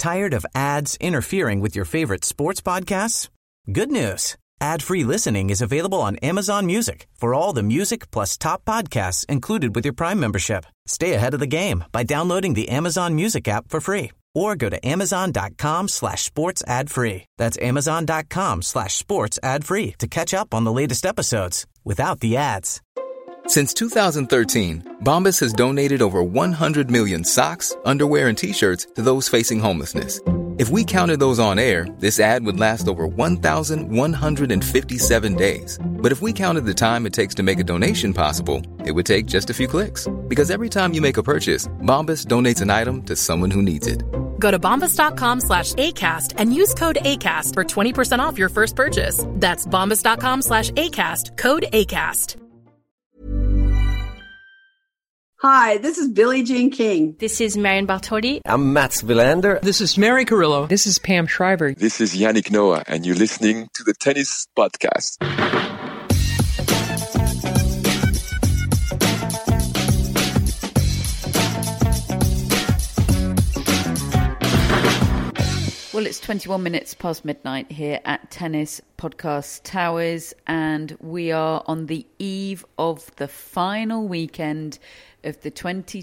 Tired of ads interfering with your favorite sports podcasts? Good news. Ad-free listening is available on Amazon Music for all the music plus top podcasts included with your Prime membership. Stay ahead of the game by downloading the Amazon Music app for free or go to amazon.com/sports ad free. That's amazon.com/sports ad free to catch up on the latest episodes without the ads. Since 2013, Bombas has donated over 100 million socks, underwear, and T-shirts to those facing homelessness. If we counted those on air, this ad would last over 1,157 days. But if we counted the time it takes to make a donation possible, it would take just a few clicks. Because every time you make a purchase, Bombas donates an item to someone who needs it. Go to bombas.com/ACAST and use code ACAST for 20% off your first purchase. That's bombas.com/ACAST, code ACAST. Hi, this is Billie Jean King. This is Marion Bartoli. I'm Mats Wilander. This is Mary Carrillo. This is Pam Shriver. This is Yannick Noah, and you're listening to the Tennis Podcast. Well, it's 21 minutes past midnight here at Tennis Podcast Towers, and we are on the eve of the final weekend of the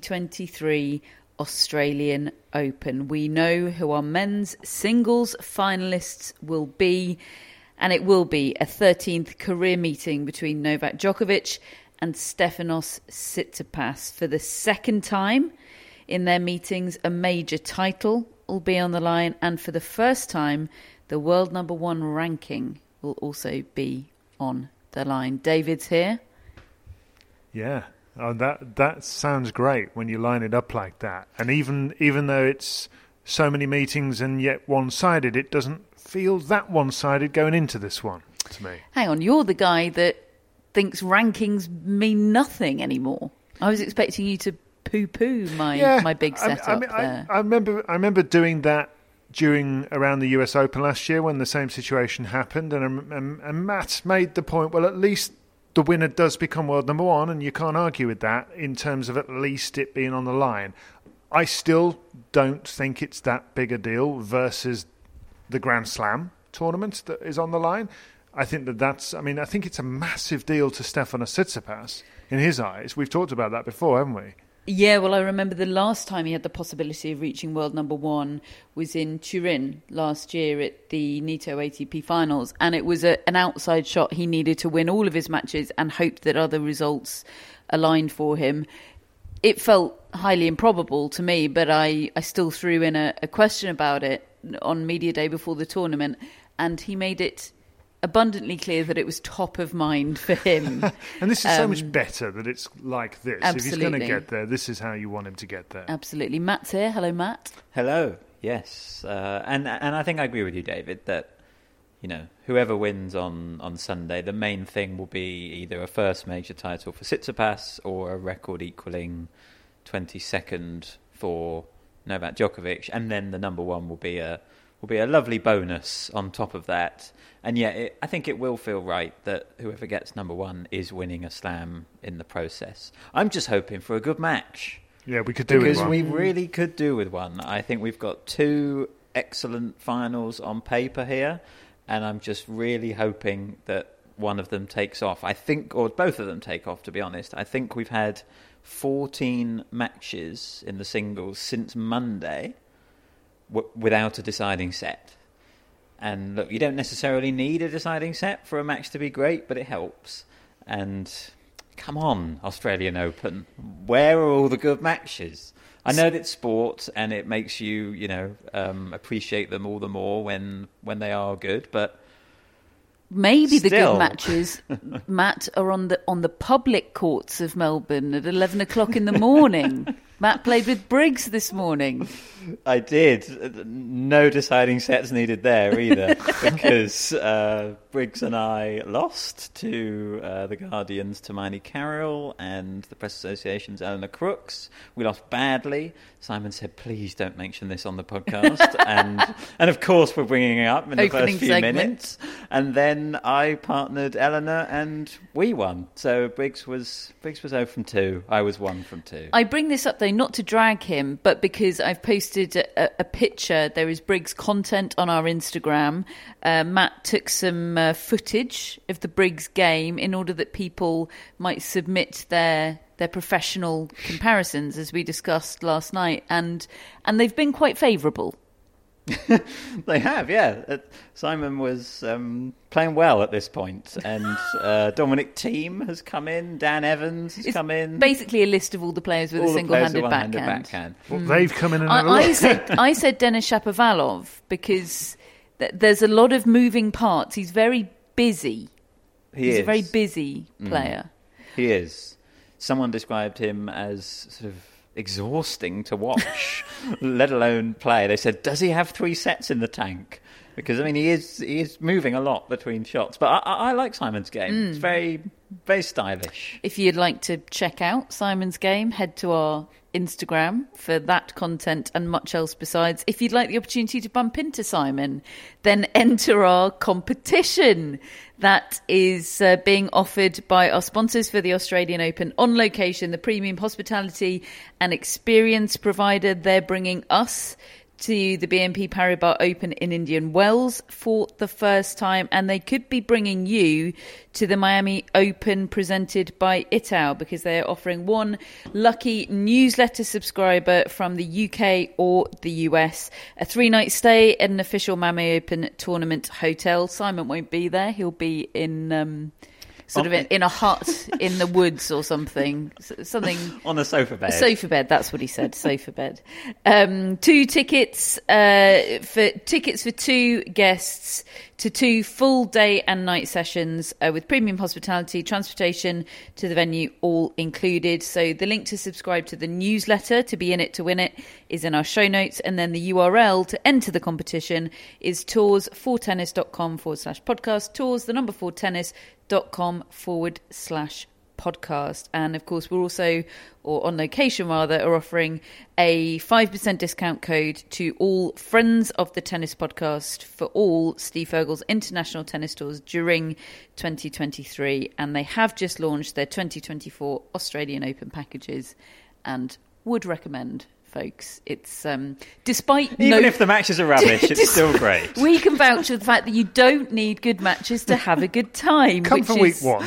2023 Australian Open. We know who our men's singles finalists will be, and it will be a 13th career meeting between Novak Djokovic and Stefanos Tsitsipas. For the second time in their meetings, a major title will be on the line, and for the first time, the world number one ranking will also be on the line. David's here. Yeah, that sounds great when you line it up like that. And even though it's so many meetings and yet one-sided, it doesn't feel that one-sided going into this one to me. Hang on, you're the guy that thinks rankings mean nothing anymore. I was expecting you to poo-poo my big setup there. I remember doing that around the US Open last year when the same situation happened, and Matt made the point, well, at least the winner does become world number one, and you can't argue with that in terms of at least it being on the line. I still don't think it's that big a deal versus the Grand Slam tournament that is on the line. I think I think it's a massive deal to Stefanos Tsitsipas in his eyes. We've talked about that before, haven't we? Yeah, well, I remember the last time he had the possibility of reaching world number one was in Turin last year at the Nitto ATP Finals, and it was an outside shot. He needed to win all of his matches and hoped that other results aligned for him. It felt highly improbable to me, but I still threw in a question about it on Media Day before the tournament, and he made it abundantly clear that it was top of mind for him. And this is so much better that it's like this. Absolutely. If he's going to get there, this is how you want him to get there. Absolutely. Matt's here. Hello, Matt. Hello. Yes. And I think I agree with you, David, that whoever wins on Sunday, the main thing will be either a first major title for Tsitsipas or a record-equalling 22nd for Novak Djokovic, and then the number one will be a lovely bonus on top of that. And yet, I think it will feel right that whoever gets number one is winning a slam in the process. I'm just hoping for a good match. Yeah, we could do with one. Because we really could do with one. I think we've got two excellent finals on paper here, and I'm just really hoping that one of them takes off. Or both of them take off, to be honest. I think we've had 14 matches in the singles since Monday without a deciding set. And look, you don't necessarily need a deciding set for a match to be great, but it helps. And come on, Australian Open, where are all the good matches? I know that it's sport and it makes you, appreciate them all the more when they are good, but maybe the good matches, Matt, are on the public courts of Melbourne at 11 o'clock in the morning. Matt played with Briggs this morning. I did. No deciding sets needed there either, because Briggs and I lost to the Guardian's Hermione Carroll and the Press Association's Eleanor Crooks. We lost badly. Simon said, please don't mention this on the podcast. and of course we're bringing it up in the first few minutes. And then I partnered Eleanor and we won. So Briggs was 0 from 2. I was 1 from 2. I bring this up though not to drag him, but because I've posted a picture. There is Briggs content on our Instagram. Matt took some footage of the Briggs game in order that people might submit their professional comparisons, as we discussed last night, and they've been quite favourable. They have, yeah. Simon was playing well at this point, and Dominic Thiem has come in, Dan Evans has come in. Basically a list of all the players with a single-handed backhand. Well, they've come in and had a look. I said Denis Shapovalov because there's a lot of moving parts. He's very busy. He's a very busy player. He is. Someone described him as sort of exhausting to watch, let alone play. They said, does he have 3 sets in the tank? Because, I mean, he is moving a lot between shots. But I like Simon's game. It's very, very stylish. If you'd like to check out Simon's game, head to our Instagram for that content and much else besides. If you'd like the opportunity to bump into Simon, then enter our competition. That is being offered by our sponsors for the Australian Open On Location, the premium hospitality and experience provider. They're bringing us to the BNP Paribas Open in Indian Wells for the first time, and they could be bringing you to the Miami Open presented by Itaú, because they are offering one lucky newsletter subscriber from the UK or the US a 3-night stay at an official Miami Open tournament hotel. Simon won't be there. He'll be in in a hut in the woods or something on a sofa bed. Sofa bed, that's what he said. Sofa bed. 2 tickets for 2 guests to 2 full day and night sessions with premium hospitality, transportation to the venue, all included. So the link to subscribe to the newsletter to be in it to win it is in our show notes, and then the URL to enter the competition is tours4tennis.com/podcast. Tours 4tennis.com/podcast. And of course, we're also, or On Location rather, are offering a 5% discount code to all friends of the tennis podcast for all Steve Fergal's international tennis tours during 2023. And they have just launched their 2024 Australian Open packages, and would recommend, folks. It's despite even if the matches are rubbish, it's still great. We can vouch for the fact that you don't need good matches to have a good time. Come for week 1.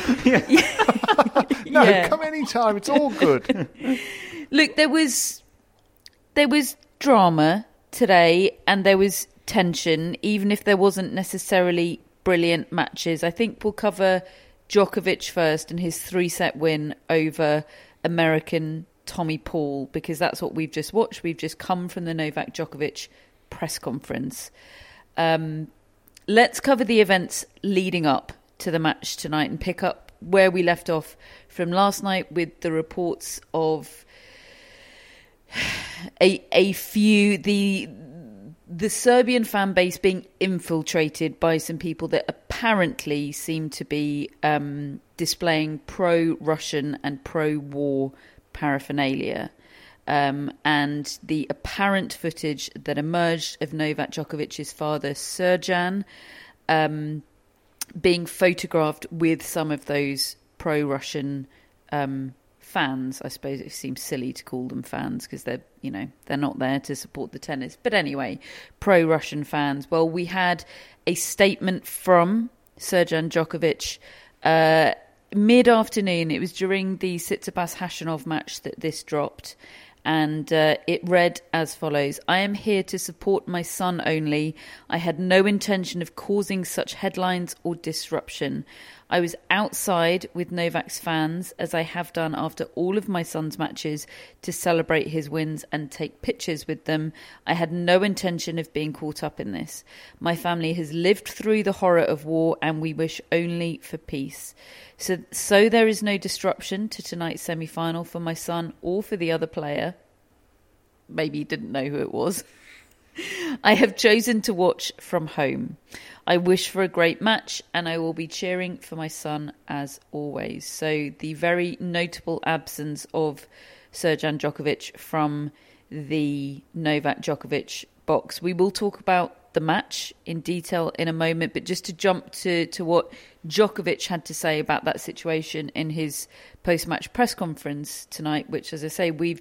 Come any time. It's all good. Look, there was drama today, and there was tension, even if there wasn't necessarily brilliant matches. I think we'll cover Djokovic first and his 3-set win over American Tommy Paul, because that's what we've just watched. We've just come from the Novak Djokovic press conference. Let's cover the events leading up to the match tonight and pick up where we left off from last night with the reports of a few, the Serbian fan base being infiltrated by some people that apparently seem to be displaying pro-Russian and pro-war paraphernalia, and the apparent footage that emerged of Novak Djokovic's father, Serjan, being photographed with some of those pro-Russian fans. I suppose it seems silly to call them fans because they're not there to support the tennis. But anyway, pro-Russian fans. Well, we had a statement from Serjan Djokovic mid-afternoon. It was during the Tsitsipas-Khachanov match that this dropped. And it read as follows: I am here to support my son only. I had no intention of causing such headlines or disruption. I was outside with Novak's fans, as I have done after all of my son's matches, to celebrate his wins and take pictures with them. I had no intention of being caught up in this. My family has lived through the horror of war, and we wish only for peace. So there is no disruption to tonight's semi-final for my son or for the other player. Maybe you didn't know who it was. I have chosen to watch from home. I wish for a great match, and I will be cheering for my son as always. So the very notable absence of Serjan Djokovic from the Novak Djokovic box. We will talk about the match in detail in a moment, but just to jump to what Djokovic had to say about that situation in his post-match press conference tonight, which, as I say, we've just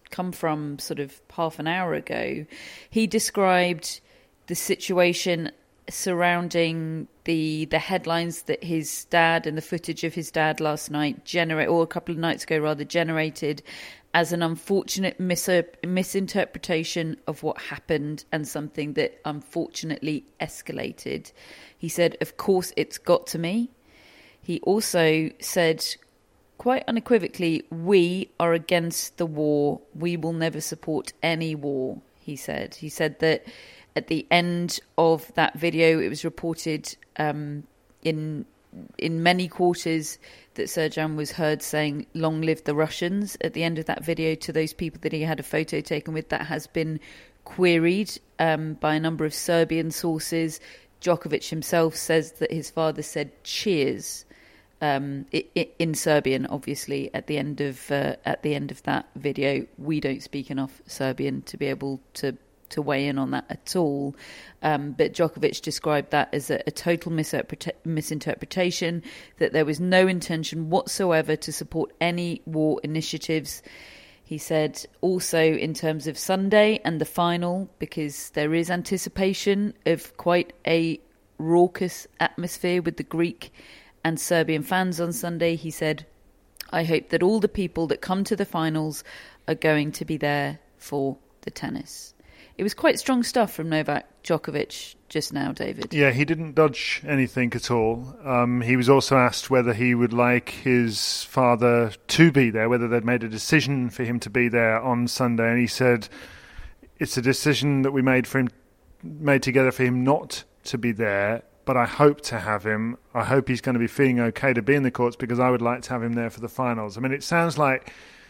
come from sort of half an hour ago. He described the situation surrounding the headlines that his dad and the footage of his dad last night or a couple of nights ago rather, generated as an unfortunate misinterpretation of what happened and something that unfortunately escalated. He said, of course it's got to me. He also said quite unequivocally, we are against the war. We will never support any war, he said. He said that at the end of that video, it was reported in many quarters that Serjan was heard saying, long live the Russians, at the end of that video to those people that he had a photo taken with. That has been queried by a number of Serbian sources. Djokovic himself says that his father said cheers in Serbian, obviously, at the end of that video. We don't speak enough Serbian to be able to weigh in on that at all. But Djokovic described that as a total misinterpretation, that there was no intention whatsoever to support any war initiatives. He said also in terms of Sunday and the final, because there is anticipation of quite a raucous atmosphere with the Greek and Serbian fans on Sunday, he said, I hope that all the people that come to the finals are going to be there for the tennis. It was quite strong stuff from Novak Djokovic just now, David. Yeah, he didn't dodge anything at all. He was also asked whether he would like his father to be there, whether they'd made a decision for him to be there on Sunday. And he said, it's a decision that we made together for him not to be there, but I hope to have him. I hope he's going to be feeling okay to be in the courts because I would like to have him there for the finals. I mean, it sounds like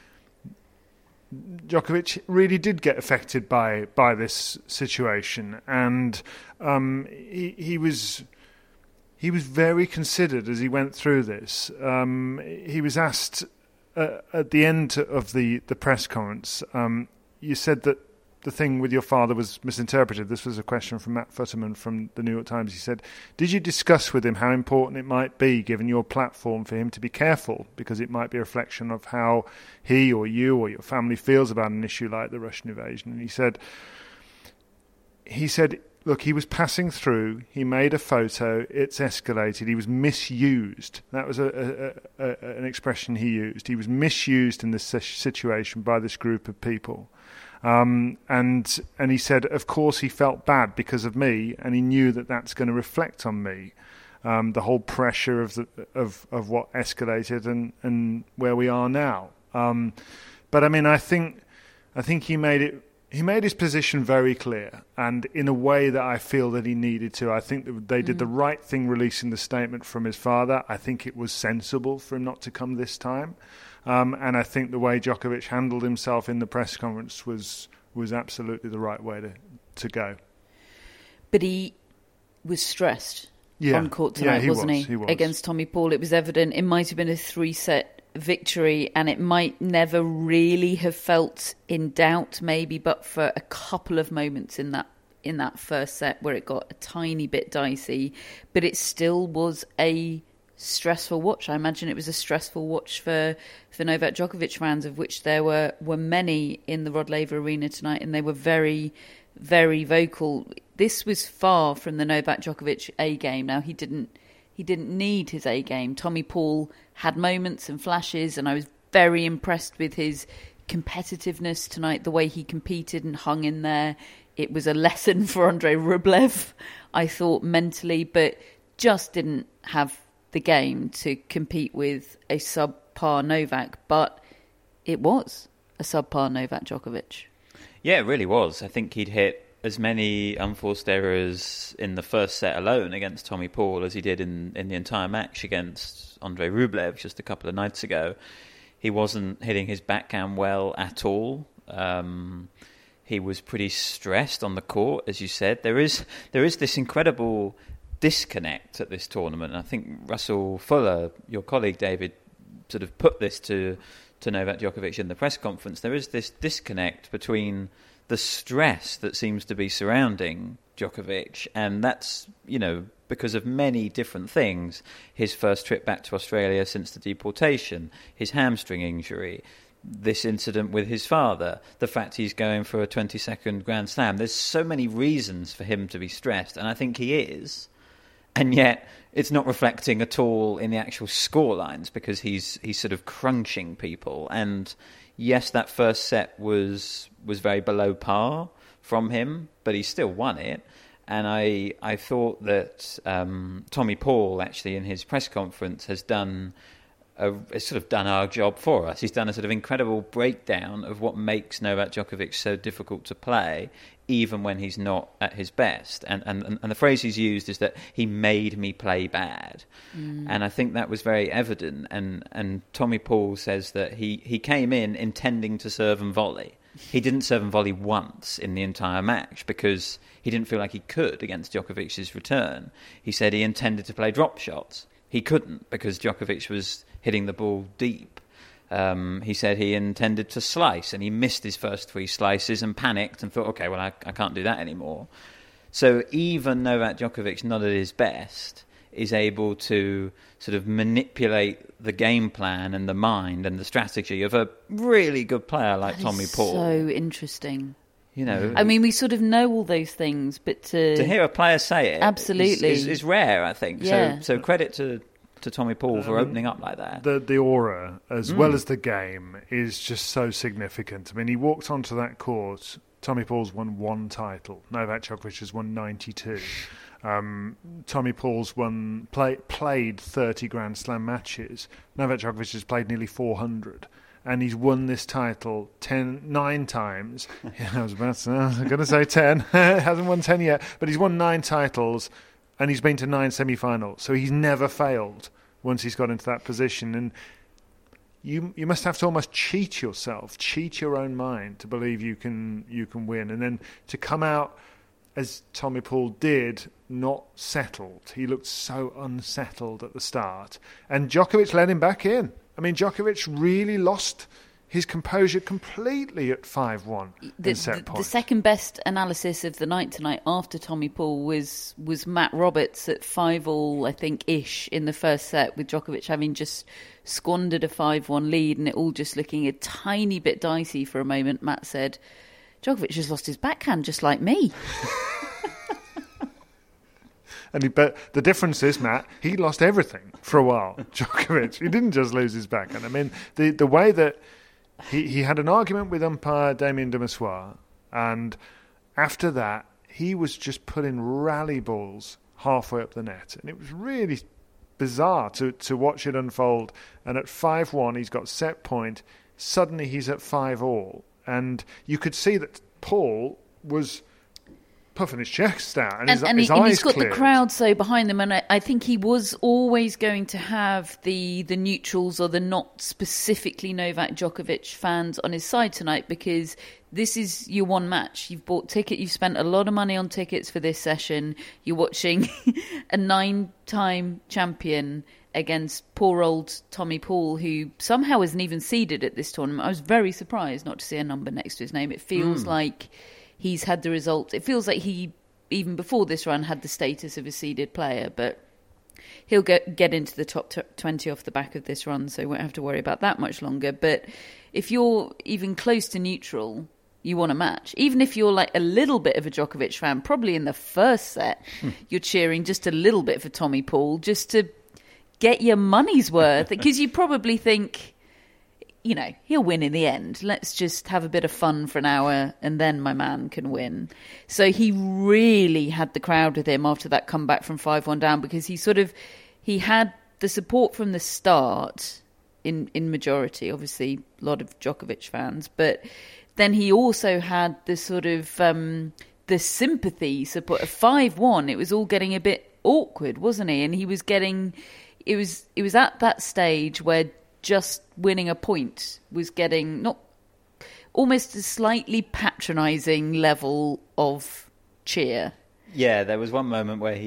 Djokovic really did get affected by this situation, and he was very considered as he went through this. He was asked at the end of the press conference, you said that the thing with your father was misinterpreted. This was a question from Matt Futterman from the New York Times. He said, did you discuss with him how important it might be, given your platform, for him to be careful, because it might be a reflection of how he or you or your family feels about an issue like the Russian invasion? And he said, look, he was passing through, he made a photo, it's escalated, he was misused. That was an expression he used. He was misused in this situation by this group of people. And he said, of course, he felt bad because of me, and he knew that that's going to reflect on me. The whole pressure of what escalated and where we are now. But I mean, I think he made his position very clear, and in a way that I feel that he needed to. I think that they did the right thing releasing the statement from his father. I think it was sensible for him not to come this time. And I think the way Djokovic handled himself in the press conference was absolutely the right way to go. But he was stressed on court tonight, wasn't he? He was. Against Tommy Paul. It was evident it might have been a 3-set victory, and it might never really have felt in doubt, maybe, but for a couple of moments in that first set where it got a tiny bit dicey. But it still was a stressful watch. I imagine it was a stressful watch for Novak Djokovic fans, of which there were many in the Rod Laver Arena tonight, and they were very, very vocal. This was far from the Novak Djokovic A game. Now, he didn't need his A game. Tommy Paul had moments and flashes, and I was very impressed with his competitiveness tonight, the way he competed and hung in there. It was a lesson for Andrei Rublev, I thought, mentally, but just didn't have the game to compete with a subpar Novak. But it was a subpar Novak Djokovic. Yeah, it really was. I think he'd hit as many unforced errors in the first set alone against Tommy Paul as he did in the entire match against Andrei Rublev just a couple of nights ago. He wasn't hitting his backhand well at all. He was pretty stressed on the court, as you said. There is this incredible disconnect at this tournament. And I think Russell Fuller, your colleague David, sort of put this to Novak Djokovic in the press conference. There is this disconnect between the stress that seems to be surrounding Djokovic, and that's, because of many different things. His first trip back to Australia since the deportation, his hamstring injury, this incident with his father, the fact he's going for a 22nd Grand Slam. There's so many reasons for him to be stressed, and I think he is. And yet it's not reflecting at all in the actual score lines, because he's sort of crunching people. And yes, that first set was very below par from him, but he still won it. And I thought that Tommy Paul, actually, in his press conference, has sort of done our job for us. He's done a sort of incredible breakdown of what makes Novak Djokovic so difficult to play, even when he's not at his best. And the phrase he's used is that he made me play bad. And I think that was very evident. And Tommy Paul says that he came in intending to serve and volley. He didn't serve and volley once in the entire match because he didn't feel like he could against Djokovic's return. He said he intended to play drop shots. He couldn't because Djokovic was hitting the ball deep. He said he intended to slice, and he missed his first 3 slices and panicked and thought, okay, well, I can't do that anymore. So even Novak Djokovic, not at his best, is able to sort of manipulate the game plan and the mind and the strategy of a really good player like Tommy Paul. So interesting. You know, I mean, we sort of know all those things, but to hear a player say it absolutely is rare, I think. Yeah. So credit to Tommy Paul for opening up like that. The aura, as well as the game, is just so significant. I mean, he walked onto that court. Tommy Paul's won 1 title. Novak Djokovic has won 92. Tommy Paul's played 30 Grand Slam matches. Novak Djokovic has played nearly 400. And he's won this title 9 times. Yeah, I was going to say 10. Hasn't won 10 yet. But he's won 9 titles, and he's been to 9 semi-finals. So he's never failed once he's got into that position. And you must have to almost cheat yourself, cheat your own mind to believe you can win. And then to come out, as Tommy Paul did, not settled. He looked so unsettled at the start. And Djokovic let him back in. I mean, Djokovic really lost his composure completely at 5-1 in set point. The second best analysis of the night tonight after Tommy Paul was Matt Roberts at 5-all, I think, ish in the first set, with Djokovic having just squandered a 5-1 lead and it all just looking a tiny bit dicey for a moment. Matt said, Djokovic has lost his backhand just like me. But the difference is, Matt, he lost everything for a while. Djokovic, he didn't just lose his backhand. I mean, the way that he had an argument with umpire Damien Demassoire, and after that, he was just putting rally balls halfway up the net. And it was really bizarre to watch it unfold. And at 5-1, he's got set point. Suddenly, he's at 5-all. And you could see that Paul was puffing his chest out and his eyes and he's got cleared. The crowd so behind them, and I think he was always going to have the neutrals or the not specifically Novak Djokovic fans on his side tonight, because this is your one match. You've bought ticket, you've spent a lot of money on tickets for this session. You're watching a 9-time champion against poor old Tommy Paul, who somehow isn't even seeded at this tournament. I was very surprised not to see a number next to his name. It feels like he's had the results. It feels like he, even before this run, had the status of a seeded player, but he'll get into the top 20 off the back of this run, so won't have to worry about that much longer. But if you're even close to neutral, you want a match. Even if you're like a little bit of a Djokovic fan, probably in the first set, you're cheering just a little bit for Tommy Paul, just to get your money's worth, because you probably think, you know, he'll win in the end. Let's just have a bit of fun for an hour and then my man can win. So he really had the crowd with him after that comeback from 5-1 down, because he had the support from the start in majority, obviously a lot of Djokovic fans, but then he also had the sort of the sympathy support of 5-1. It was all getting a bit awkward, wasn't he? And he was getting, it was at that stage where just winning a point was getting not almost a slightly patronising level of cheer. Yeah, there was one moment where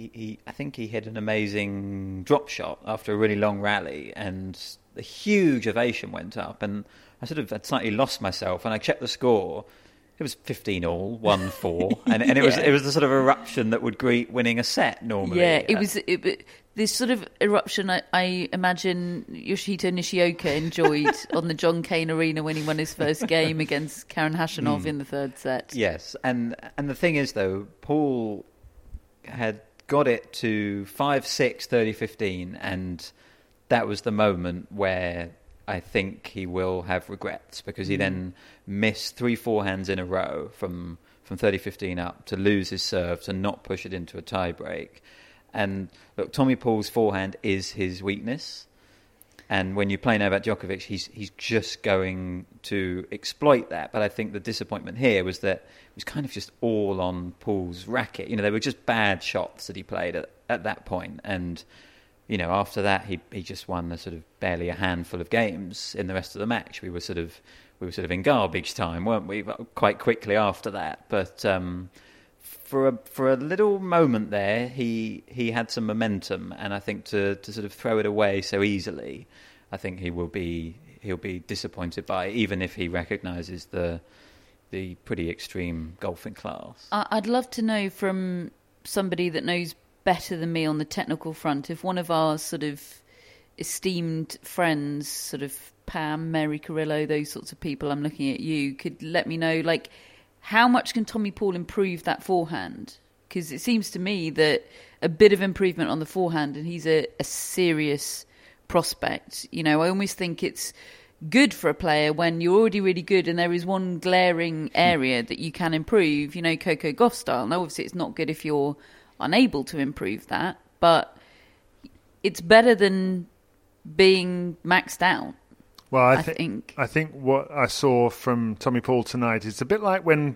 I think he hit an amazing drop shot after a really long rally, and a huge ovation went up, and I sort of had slightly lost myself, and I checked the score. It was 15-all, 1-4, and it was the sort of eruption that would greet winning a set normally. Yeah, this sort of eruption I imagine Yoshihito Nishioka enjoyed on the John Cain Arena when he won his first game against Karen Khachanov in the third set. Yes, and the thing is, though, Paul had got it to 5-6, 30-15, and that was the moment where I think he will have regrets, because he then missed 3 forehands in a row from 30-15 up to lose his serve, to not push it into a tie-break. And look, Tommy Paul's forehand is his weakness. And when you play Novak Djokovic, he's just going to exploit that. But I think the disappointment here was that it was kind of just all on Paul's racket. They were just bad shots that he played at that point. And, after that, he just won barely a handful of games in the rest of the match. We were sort of in garbage time, weren't we? Quite quickly after that. But for a little moment there, he had some momentum, and I think to sort of throw it away so easily, I think he'll be disappointed by, even if he recognises the pretty extreme golfing class. I'd love to know from somebody that knows better than me on the technical front, if one of our sort of esteemed friends, sort of Pam, Mary Carrillo, those sorts of people, I'm looking at you, could let me know, how much can Tommy Paul improve that forehand? Because it seems to me that a bit of improvement on the forehand, and he's a serious prospect. I almost think it's good for a player when you're already really good and there is one glaring area that you can improve, Coco Gauff style. Now, obviously, it's not good if you're unable to improve that, but it's better than being maxed out. Well, I think what I saw from Tommy Paul tonight is a bit like when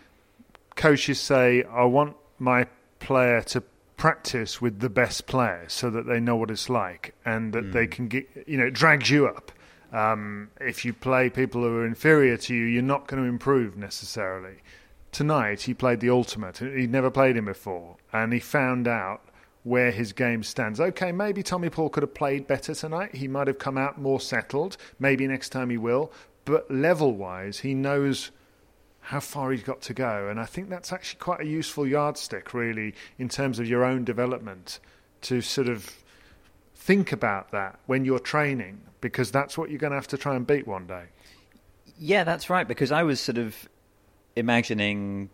coaches say, I want my player to practice with the best player so that they know what it's like, and that they can get, it drags you up. If you play people who are inferior to you, you're not going to improve necessarily. Tonight, he played the ultimate. He'd never played him before, and he found out where his game stands. Okay, maybe Tommy Paul could have played better tonight. He might have come out more settled. Maybe next time he will. But level-wise, he knows how far he's got to go. And I think that's actually quite a useful yardstick, really, in terms of your own development, to sort of think about that when you're training, because that's what you're going to have to try and beat one day. Yeah, that's right, because I was sort of imagining,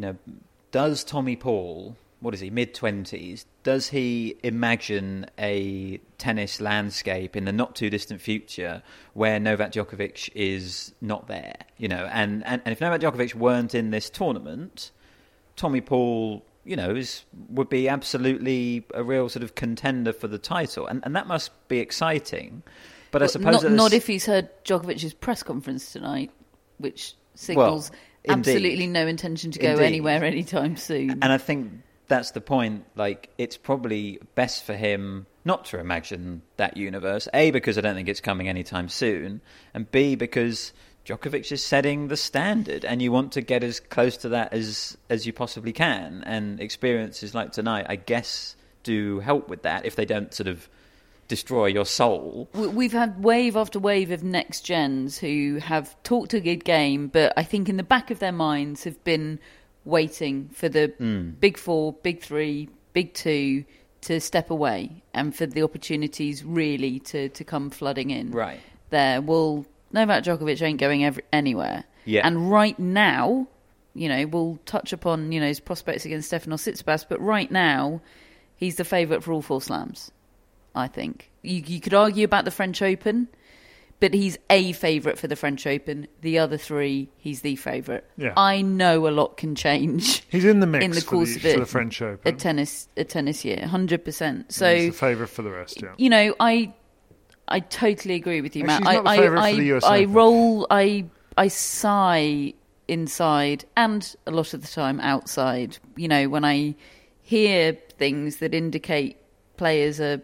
does Tommy Paul, what is he, mid-20s, does he imagine a tennis landscape in the not-too-distant future where Novak Djokovic is not there? And if Novak Djokovic weren't in this tournament, Tommy Paul, would be absolutely a real sort of contender for the title. And that must be exciting. But I suppose... Not if he's heard Djokovic's press conference tonight, which signals absolutely no intention to go anywhere anytime soon. And I think that's the point. It's probably best for him not to imagine that universe. A, because I don't think it's coming anytime soon. And B, because Djokovic is setting the standard, and you want to get as close to that as you possibly can. And experiences like tonight, I guess, do help with that, if they don't sort of destroy your soul. We've had wave after wave of next gens who have talked a good game, but I think in the back of their minds have been waiting for the big four, big three, big two to step away, and for the opportunities really to come flooding in. Right. There. Well, Novak Djokovic ain't going anywhere. Yeah. And right now, we'll touch upon, his prospects against Stefanos Tsitsipas, but right now, he's the favourite for all 4 slams, I think. You could argue about the French Open, but he's a favourite for the French Open. The other 3, he's the favourite. Yeah. I know a lot can change. He's in the mix in the course of it, for the French Open. A tennis year, 100%. So he's the favourite for the rest. Yeah. I totally agree with you, Matt. Matt. He's not the favourite for the US Open. I sigh inside, and a lot of the time outside. When I hear things that indicate players are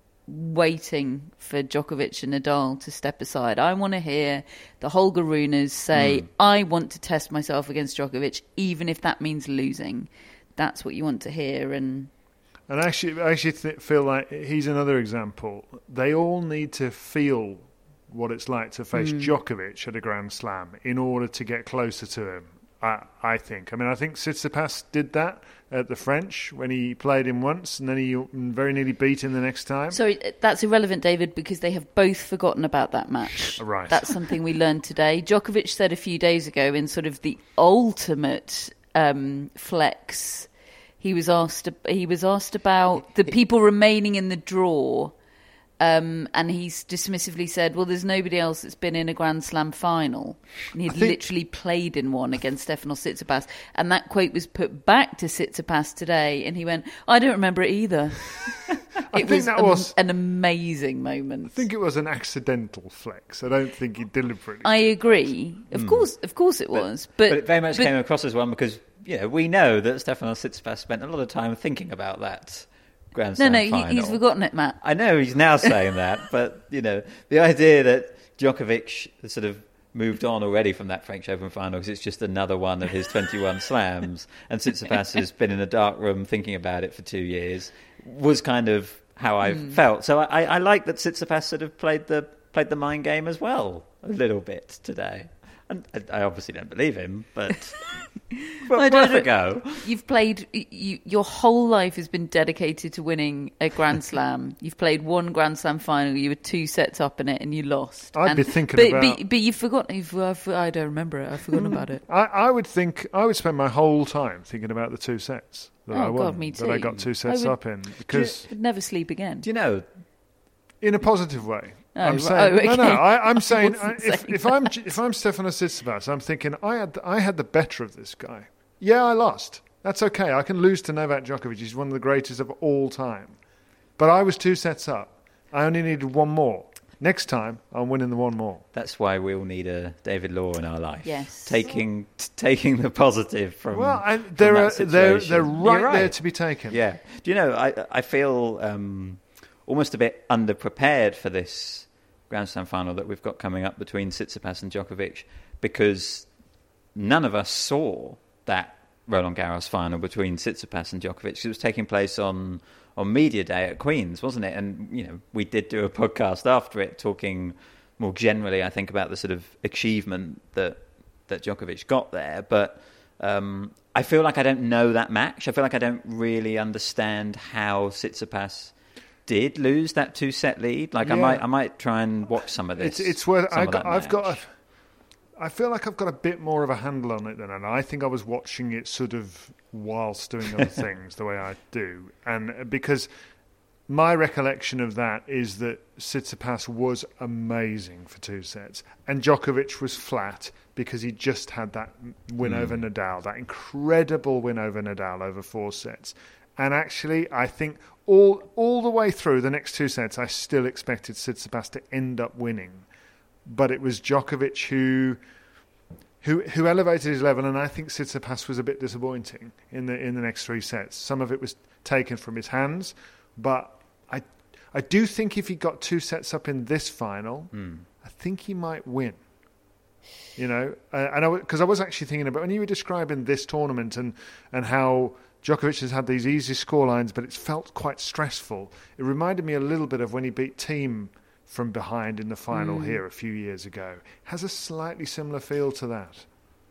waiting for Djokovic and Nadal to step aside. I want to hear the Holger Runes say, I want to test myself against Djokovic, even if that means losing. That's what you want to hear. And I actually feel like he's another example. They all need to feel what it's like to face Djokovic at a Grand Slam in order to get closer to him. I think. I mean, I think Tsitsipas did that at the French when he played him once, and then he very nearly beat him the next time. So that's irrelevant, David, because they have both forgotten about that match. Right. That's something we learned today. Djokovic said a few days ago in sort of the ultimate flex, he was asked about the people remaining in the draw. And he's dismissively said, well, there's nobody else that's been in a Grand Slam final. And he'd literally played in one against Stefanos Tsitsipas. And that quote was put back to Tsitsipas today. And he went, I don't remember it either. It was an amazing moment. I think it was an accidental flex. I don't think he deliberately. I agree. Of course it was. But it very much came across as one because we know that Stefanos Tsitsipas spent a lot of time thinking about that Grand Slam final. He's forgotten it, Matt. I know he's now saying that, but the idea that Djokovic sort of moved on already from that French Open final because it's just another one of his 21 slams, and Tsitsipas has been in a dark room thinking about it for 2 years, was kind of how I felt. So I like that Tsitsipas sort of played the mind game as well a little bit today. And I obviously don't believe him, but worth a go. You've played, your whole life has been dedicated to winning a Grand Slam. You've played one Grand Slam final, you were 2 sets up in it and you lost. I'd be thinking about... But you've forgotten, I don't remember it, I've forgotten about it. I would spend my whole time thinking about the 2 sets that I won. God, me too. That I got 2 sets up in. Because I'd never sleep again. Do you know... In a positive way. I'm saying I'm saying if I'm Stefanos Tsitsipas, I'm thinking I had the better of this guy. Yeah, I lost. That's okay. I can lose to Novak Djokovic. He's one of the greatest of all time. But I was 2 sets up. I only needed 1 more. Next time, I'm winning the 1 more. That's why we all need a David Law in our life. Yes, taking the positive from. Well, from they're right there to be taken. Yeah. Do you know? I feel almost a bit underprepared for this Grand Slam final that we've got coming up between Tsitsipas and Djokovic because none of us saw that Roland Garros final between Tsitsipas and Djokovic. It was taking place on Media Day at Queen's, wasn't it? And we did do a podcast after it talking more generally, I think, about the sort of achievement that Djokovic got there. But I feel like I don't know that match. I feel like I don't really understand how Tsitsipas did lose that 2-set lead. Like I might try and watch some of this. It's worth. I feel like I've got a bit more of a handle on it than I think I was watching it sort of whilst doing other things the way I do, and because my recollection of that is that Tsitsipas was amazing for 2 sets, and Djokovic was flat because he just had that win over Nadal, that incredible win over Nadal over 4 sets. And actually, I think all the way through the next 2 sets, I still expected Tsitsipas to end up winning. But it was Djokovic who elevated his level, and I think Tsitsipas was a bit disappointing in the next 3 sets. Some of it was taken from his hands, but I do think if he got 2 sets up in this final, I think he might win. Because I was actually thinking about when you were describing this tournament and how Djokovic has had these easy scorelines, but it's felt quite stressful. It reminded me a little bit of when he beat Thiem from behind in the final here a few years ago. Has a slightly similar feel to that.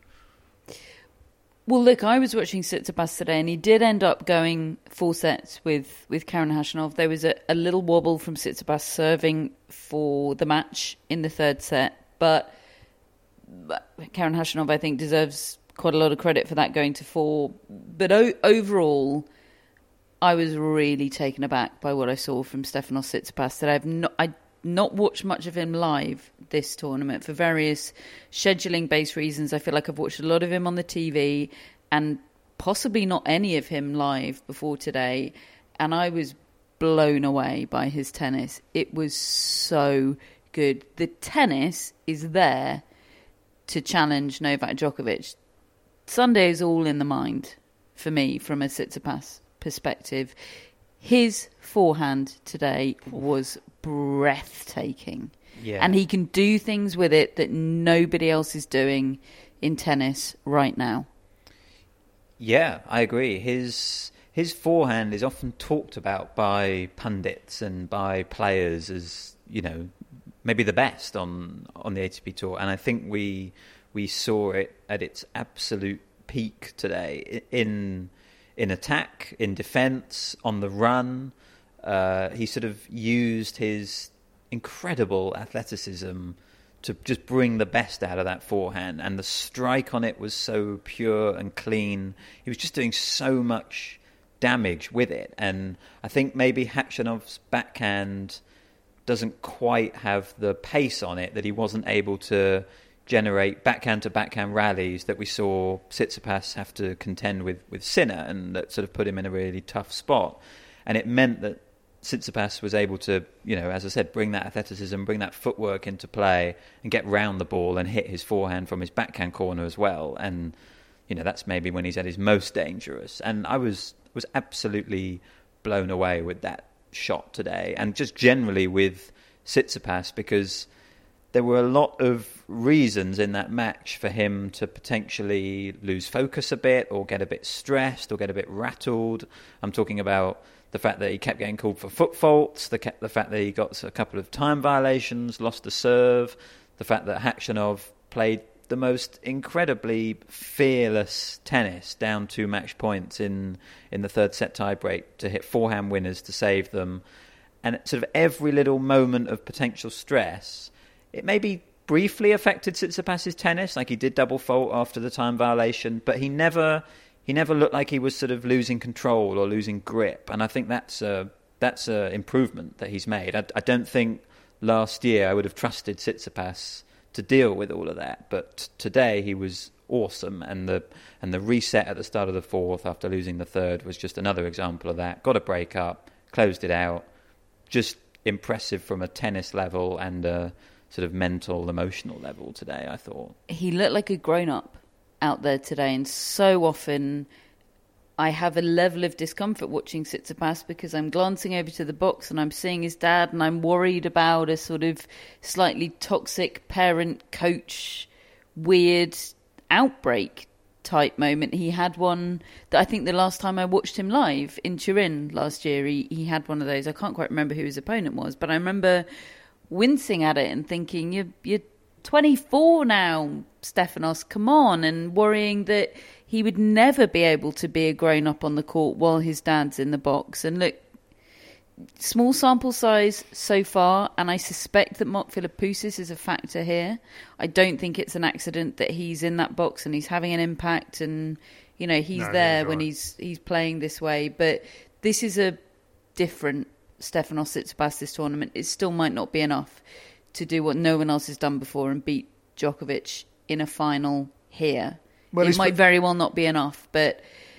Well, look, I was watching Tsitsipas today, and he did end up going 4 sets with Karen Khachanov. There was a little wobble from Tsitsipas serving for the match in the 3rd set, but Karen Khachanov, I think, deserves quite a lot of credit for that going to 4. But overall, I was really taken aback by what I saw from Stefanos Tsitsipas today. I've not watched much of him live this tournament for various scheduling-based reasons. I feel like I've watched a lot of him on the TV and possibly not any of him live before today. And I was blown away by his tennis. It was so good. The tennis is there to challenge Novak Djokovic. Sunday is all in the mind for me from a Tsitsipas perspective. His forehand today was breathtaking. Yeah. And he can do things with it that nobody else is doing in tennis right now. Yeah, I agree. His forehand is often talked about by pundits and by players as, maybe the best on the ATP Tour. And I think we we saw it at its absolute peak today in attack, in defence, on the run. He sort of used his incredible athleticism to just bring the best out of that forehand, and the strike on it was so pure and clean. He was just doing so much damage with it, and I think maybe Khachanov's backhand doesn't quite have the pace on it, that he wasn't able to generate backhand-to-backhand rallies that we saw Tsitsipas have to contend with Sinner, and that sort of put him in a really tough spot. And it meant that Tsitsipas was able to, as I said, bring that athleticism, bring that footwork into play and get round the ball and hit his forehand from his backhand corner as well. And, that's maybe when he's at his most dangerous. And I was absolutely blown away with that shot today, and just generally with Tsitsipas, because there were a lot of reasons in that match for him to potentially lose focus a bit, or get a bit stressed, or get a bit rattled. I'm talking about the fact that he kept getting called for foot faults, the fact that he got a couple of time violations, lost a serve, the fact that Khachanov played the most incredibly fearless tennis down 2 match points in the third set tiebreak to hit forehand winners to save them. And sort of every little moment of potential stress, it maybe briefly affected Tsitsipas's tennis, like he did double fault after the time violation, but he never looked like he was sort of losing control or losing grip. And I think that's a improvement that he's made. I don't think last year I would have trusted Tsitsipas to deal with all of that, but today he was awesome, and the reset at the start of the fourth after losing the third was just another example of that. Got a break up, closed it out. Just impressive from a tennis level and a sort of mental, emotional level today, I thought. He looked like a grown-up out there today, and so often I have a level of discomfort watching Tsitsipas because I'm glancing over to the box and I'm seeing his dad, and I'm worried about a sort of slightly toxic parent-coach weird outbreak type moment. He had one that I think the last time I watched him live in Turin last year, he had one of those. I can't quite remember who his opponent was, but I remember wincing at it and thinking, you're 24 now, Stefanos, come on, and worrying that he would never be able to be a grown-up on the court while his dad's in the box. And look, small sample size so far, and I suspect that Mark Philippoussis is a factor here. I don't think it's an accident that he's in that box and he's having an impact, and he's there when he's playing this way. But this is a different Stefanos Tsitsipas this tournament. It still might not be enough to do what no one else has done before and beat Djokovic in a final here. Well, it might very well not be enough, but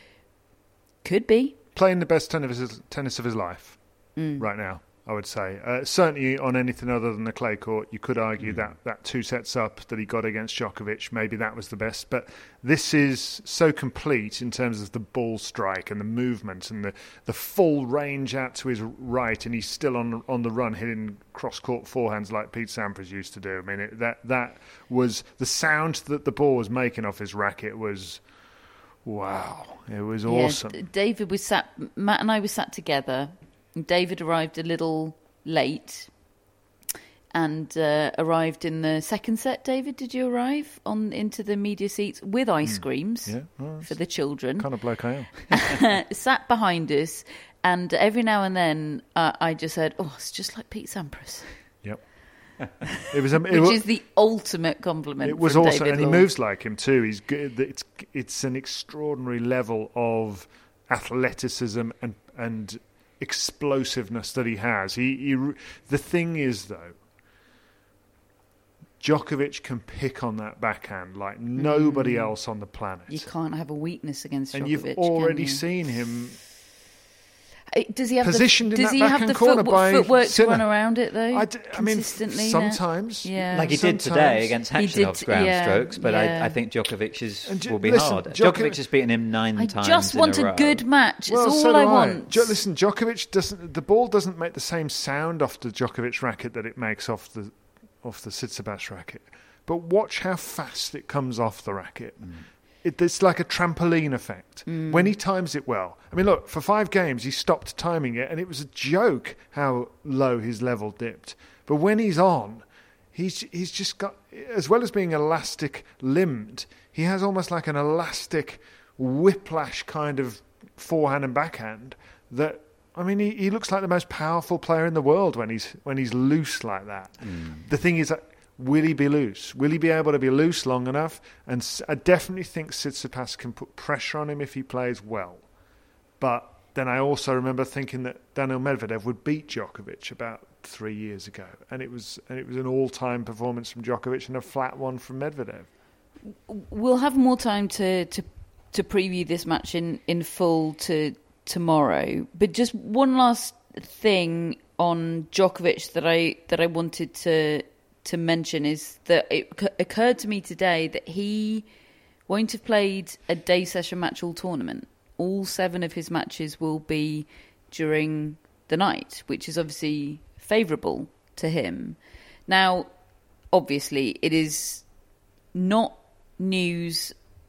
could be. Playing the best tennis of his life right now, I would say. Certainly on anything other than the clay court, you could argue that 2 sets up that he got against Djokovic, maybe that was the best. But this is so complete in terms of the ball strike and the movement and the full range out to his right, and he's still on the run, hitting cross-court forehands like Pete Sampras used to do. I mean, that was the sound that the ball was making off his racket was... Wow, it was awesome. Matt and I were sat together. David arrived a little late and arrived in the second set. David, did you arrive into the media seats with ice creams for the children? Kind of bloke I am. Sat behind us, and every now and then I just said, "Oh, it's just like Pete Sampras." Yep. It was, which is the ultimate compliment. It was awesome, and he moves like him too. He's good. It's an extraordinary level of athleticism and explosiveness that he has. The thing is, though, Djokovic can pick on that backhand like nobody else on the planet. You can't have a weakness against Djokovic. And you've already seen him. Does he have positioned the, in does that he backhand have the corner by footwork Sinner. To run around it though? I mean, sometimes, like he did today against Khachanov's ground strokes. But I think Djokovic's will be hard. Djokovic has beaten him 9 times. I just want a good match. Well, it's all I want. Listen, Djokovic doesn't. The ball doesn't make the same sound off the Djokovic racket that it makes off the Tsitsipas racket. But watch how fast it comes off the racket. It's like a trampoline effect when he times it well. I mean, look, for 5 games he stopped timing it, and it was a joke how low his level dipped. But when he's on, he's just got, as well as being elastic-limbed, he has almost like an elastic whiplash kind of forehand and backhand that, I mean, he looks like the most powerful player in the world when he's loose like that. The thing is, will he be loose? Will he be able to be loose long enough? And I definitely think Tsitsipas can put pressure on him if he plays well. But then I also remember thinking that Daniil Medvedev would beat Djokovic about 3 years ago, and it was an all-time performance from Djokovic and a flat one from Medvedev. We'll have more time to preview this match in full tomorrow. But just one last thing on Djokovic that I wanted to mention is that it occurred to me today that he won't have played a day session match all tournament. All 7 of his matches will be during the night, which is obviously favourable to him. Now, obviously, it is not news.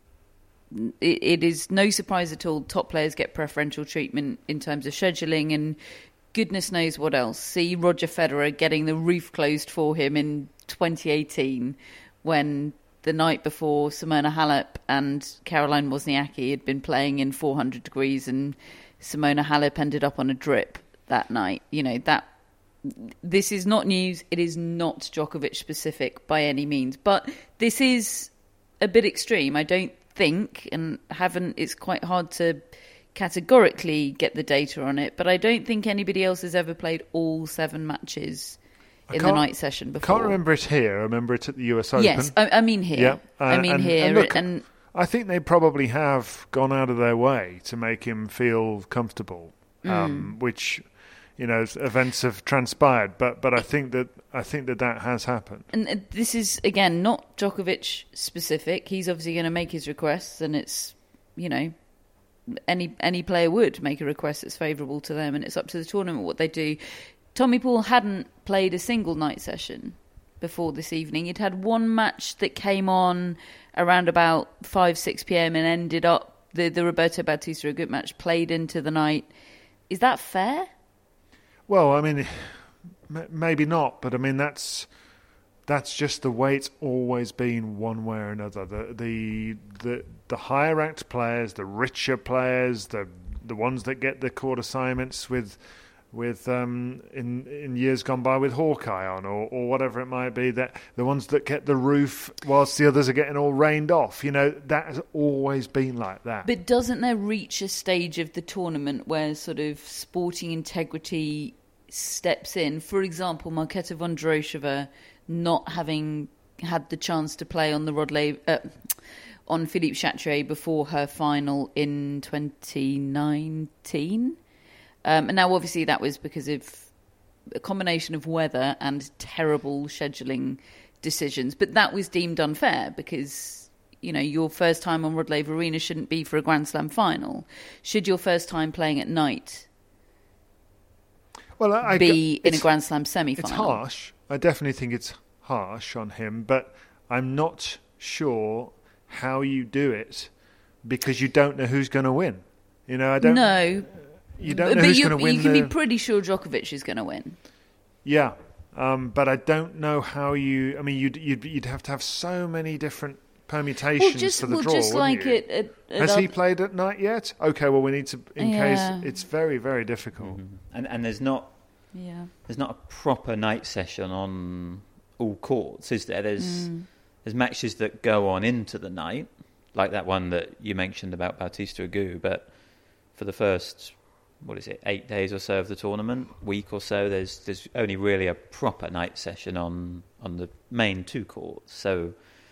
It is no surprise at all. Top players get preferential treatment in terms of scheduling and goodness knows what else. See Roger Federer getting the roof closed for him in 2018 when the night before Simona Halep and Caroline Wozniacki had been playing in 400 degrees and Simona Halep ended up on a drip that night. You know, this is not news. It is not Djokovic specific by any means. But this is a bit extreme. I don't think, and it's quite hard to categorically get the data on it, but I don't think anybody else has ever played all 7 matches in the night session before. I can't remember it here. I remember it at the US Open. Yes, I mean here. Yeah. I mean here. And look, I think they probably have gone out of their way to make him feel comfortable, which, you know, events have transpired. But I think that has happened. And this is, again, not Djokovic specific. He's obviously going to make his requests, and it's, you know, any player would make a request that's favourable to them, and it's up to the tournament what they do. Tommy Paul hadn't played a single night session before this evening. He'd had one match that came on around about 5-6 p.m. and ended up, the Roberto Bautista Agut match played into the night. Is that fair? Well, I mean, maybe not, but I mean that's just the way it's always been, one way or another. The higher ranked players, the richer players, the ones that get the court assignments with in years gone by with Hawkeye on or whatever it might be, that the ones that get the roof whilst the others are getting all rained off, you know, that has always been like that. But doesn't there reach a stage of the tournament where sort of sporting integrity steps in? For example, Marketa Vondrousova not having had the chance to play on on Philippe Chatrier before her final in 2019. And now, obviously, that was because of a combination of weather and terrible scheduling decisions. But that was deemed unfair because, you know, your first time on Rod Laver Arena shouldn't be for a Grand Slam final. Should your first time playing at night be in a Grand Slam semi-final? It's harsh. I definitely think it's harsh on him, but I'm not sure how you do it because you don't know who's going to win. You know, I don't know. You don't know who's going to win. You can be pretty sure Djokovic is going to win. Yeah, but I don't know how you. I mean, you'd have to have so many different permutations for the draw. Just like it. Has he played at night yet? Okay, well we need to. In case it's very, very difficult. And there's not. Yeah. There's not a proper night session on all courts, is there? There's matches that go on into the night, like that one that you mentioned about Bautista Agut, but for the first 8 days or so of the tournament, week or so, there's only really a proper night session on the main 2 courts. So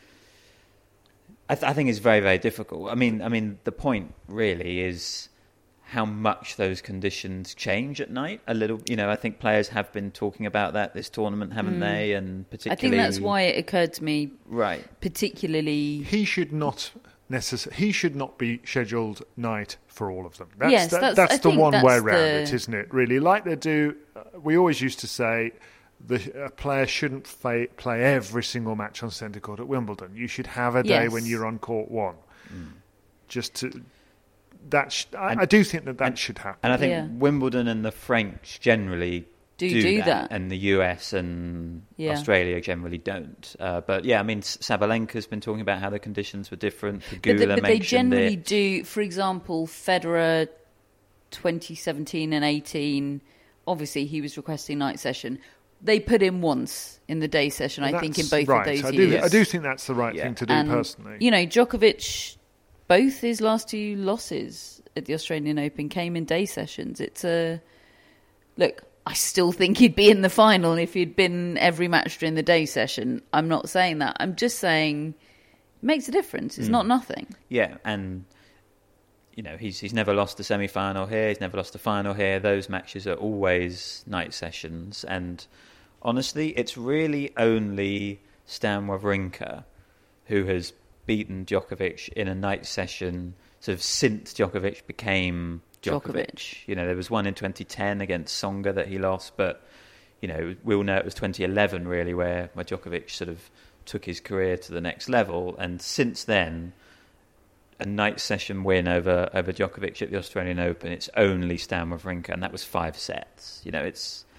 I think it's very, very difficult. I mean, the point really is how much those conditions change at night. A little, you know, I think players have been talking about that this tournament, haven't they? And particularly, I think that's why it occurred to me. Right. Particularly, he should not be scheduled night for all of them. That's the one way around it, isn't it? Really, like they do. We always used to say a player shouldn't play every single match on centre court at Wimbledon. You should have a day when you're on court 1. Just to I do think that should happen. And I think Wimbledon and the French generally do that. And the US and Australia generally don't. But yeah, I mean, Sabalenka's been talking about how the conditions were different. Pegula but they generally do. For example, Federer 2017 and 18, obviously he was requesting night session. They put him once in the day session, I think, in both of those years. I do think that's the right thing to do, personally. You know, Djokovic, both his last 2 losses at the Australian Open came in day sessions. Look, I still think he'd be in the final if he'd been every match during the day session. I'm not saying that. I'm just saying it makes a difference. It's not nothing. Yeah, and you know, he's never lost a semi-final here. He's never lost a final here. Those matches are always night sessions. And honestly, it's really only Stan Wawrinka who has beaten Djokovic in a night session sort of since Djokovic became Djokovic. You know, there was one in 2010 against Tsonga that he lost, but, you know, we all know it was 2011 really where Djokovic sort of took his career to the next level. And since then, a night session win over Djokovic at the Australian Open, it's only Stan Wawrinka, and that was 5 sets. You know,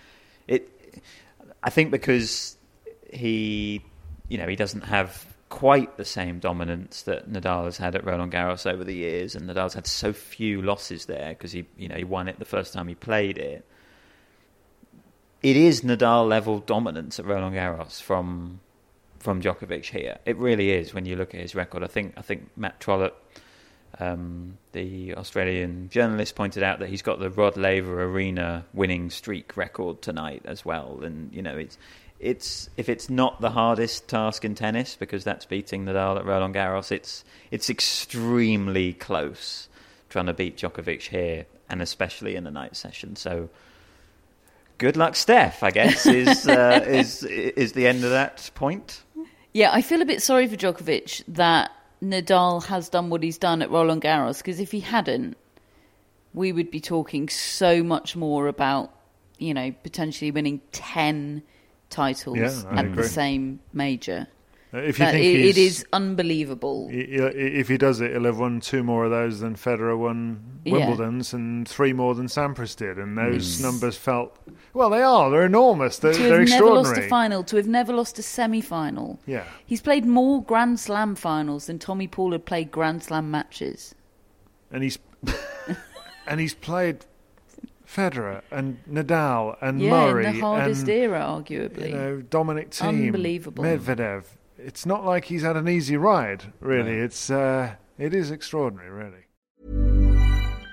I think because he doesn't have quite the same dominance that Nadal has had at Roland Garros over the years, and Nadal's had so few losses there because he won it the first time he played it. It is Nadal level dominance at Roland Garros from Djokovic here. It really is when you look at his record. I think Matt Trollope, the Australian journalist, pointed out that he's got the Rod Laver Arena winning streak record tonight as well. And you know, it's if it's not the hardest task in tennis, because that's beating Nadal at Roland Garros, it's extremely close trying to beat Djokovic here, and especially in a night session. So good luck, Steph, I guess, is the end of that point. Yeah, I feel a bit sorry for Djokovic that Nadal has done what he's done at Roland Garros, because if he hadn't, we would be talking so much more about, you know, potentially winning 10 titles at the same major. If you think it is unbelievable. If he does it, he'll have won 2 more of those than Federer won Wimbledon's, and 3 more than Sampras did. And those numbers they're enormous. They're extraordinary. To have never lost a final, to have never lost a semi-final. Yeah. He's played more Grand Slam finals than Tommy Paul had played Grand Slam matches. And he's played Federer and Nadal and Murray. In the hardest era, arguably. You know, Dominic Thiem, unbelievable. Medvedev. It's not like he's had an easy ride, really. No. It is extraordinary, really.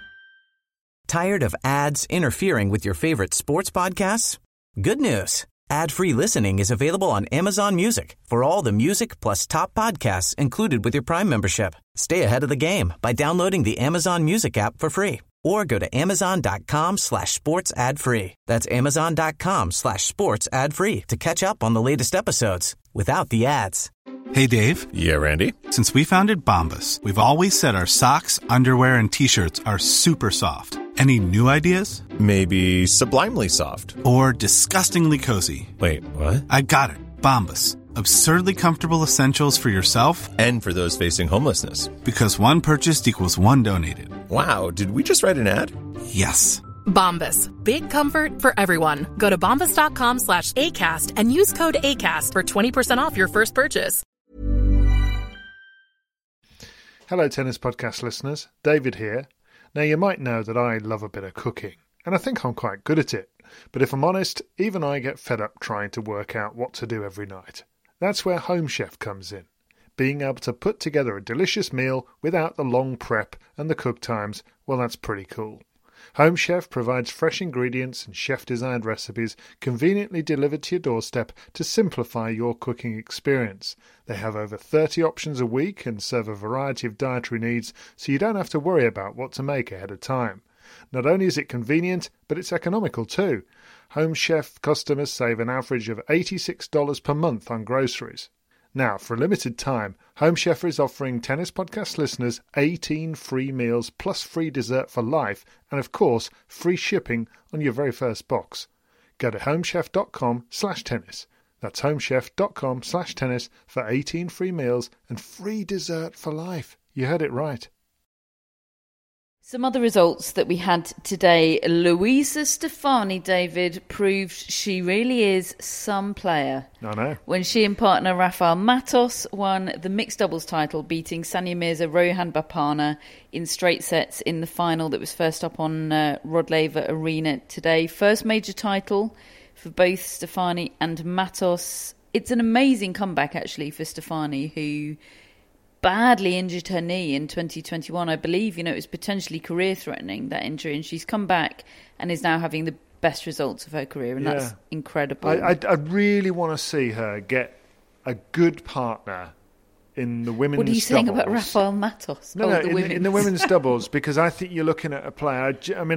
Tired of ads interfering with your favorite sports podcasts? Good news. Ad-free listening is available on Amazon Music for all the music plus top podcasts included with your Prime membership. Stay ahead of the game by downloading the Amazon Music app for free, or go to amazon.com/sports ad free. That's amazon.com/sports ad free to catch up on the latest episodes without the ads. Hey, Dave. Yeah, Randy. Since we founded Bombas, we've always said our socks, underwear, and T-shirts are super soft. Any new ideas? Maybe sublimely soft. Or disgustingly cozy. Wait, what? I got it. Bombas. Absurdly comfortable essentials for yourself and for those facing homelessness. Because one purchased equals one donated. Wow, did we just write an ad? Yes. Bombas. Big comfort for everyone. Go to bombas.com/ACAST and use code ACAST for 20% off your first purchase. Hello, Tennis Podcast listeners. David here. Now, you might know that I love a bit of cooking, and I think I'm quite good at it. But if I'm honest, even I get fed up trying to work out what to do every night. That's where Home Chef comes in. Being able to put together a delicious meal without the long prep and the cook times, well, that's pretty cool. Home Chef provides fresh ingredients and chef-designed recipes conveniently delivered to your doorstep to simplify your cooking experience. They have over 30 options a week and serve a variety of dietary needs, so you don't have to worry about what to make ahead of time. Not only is it convenient, but it's economical too. Home Chef customers save an average of $86 per month on groceries. Now, for a limited time, Home Chef is offering Tennis Podcast listeners 18 free meals plus free dessert for life and, of course, free shipping on your very first box. Go to homechef.com/tennis. That's homechef.com/tennis for 18 free meals and free dessert for life. You heard it right. Some other results that we had today. Luisa Stefani, David, proved she really is some player. I know. When she and partner Rafael Matos won the mixed doubles title, beating Sania Mirza, Rohan Bopanna in straight sets in the final that was first up on Rod Laver Arena today. First major title for both Stefani and Matos. It's an amazing comeback, actually, for Stefani, who badly injured her knee in 2021. I believe, it was potentially career-threatening, that injury, and she's come back and is now having the best results of her career, and that's incredible. I really want to see her get a good partner in the women's doubles. What are you saying about Rafael Matos? In the women's doubles, because I think you're looking at a player.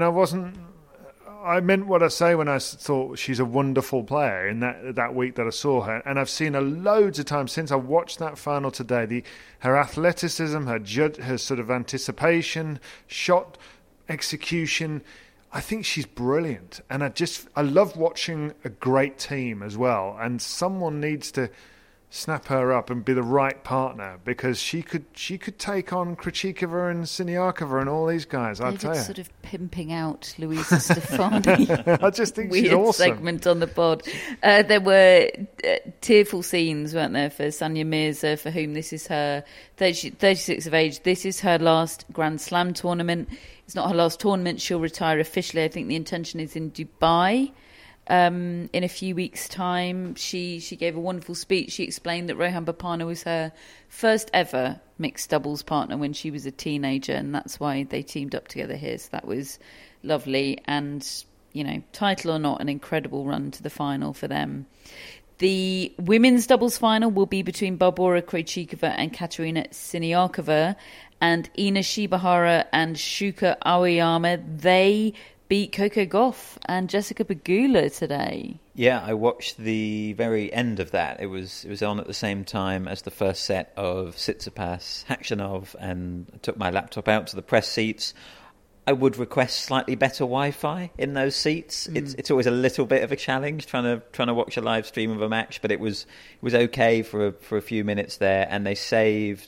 I meant what I say when I thought she's a wonderful player in that week that I saw her. And I've seen her loads of times since I watched that final today. Her athleticism, her sort of anticipation, shot execution. I think she's brilliant. And I love watching a great team as well. And someone needs to snap her up and be the right partner, because she could take on Krejcikova and Siniakova and all these guys. I'll tell you. Sort of pimping out Luisa Stefani. I just think she's awesome. Weird segment on the pod. There were tearful scenes, weren't there, for Sania Mirza, for whom this is her 36 of age. This is her last Grand Slam tournament. It's not her last tournament. She'll retire officially. I think the intention is in Dubai. In a few weeks' time. She gave a wonderful speech. She explained that Rohan Bopanna was her first ever mixed doubles partner when she was a teenager, and that's why they teamed up together here. So that was lovely, and title or not, an incredible run to the final for them. The women's doubles final will be between Barbora Krejcikova and Katerina Siniakova, and Ina Shibahara and Shuka Aoyama. They beat Coco Gauff and Jessica Pegula today. Yeah, I watched the very end of that. It was on at the same time as the first set of Tsitsipas, Khachanov, and I took my laptop out to the press seats. I would request slightly better Wi-Fi in those seats. It's always a little bit of a challenge trying to watch a live stream of a match, but it was okay for a few minutes there, and they saved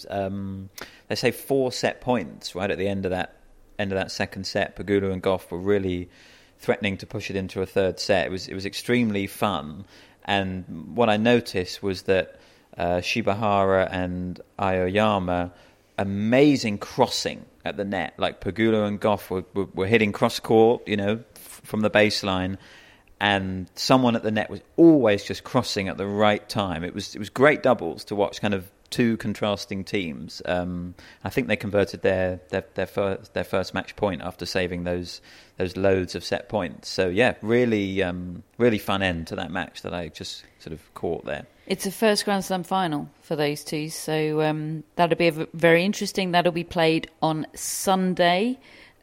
4 set points right at the end of that second set. Pegula and Gauff were really threatening to push it into a third set. It was extremely fun, and what I noticed was that Shibahara and Aoyama, amazing crossing at the net. Like Pegula and Gauff were hitting cross court, from the baseline, and someone at the net was always just crossing at the right time. It was great doubles to watch, kind of two contrasting teams. I think they converted their first match point after saving those loads of set points. So yeah, really fun end to that match that I just sort of caught there. It's a first Grand Slam final for those two, so that'll be very interesting. That'll be played on Sunday.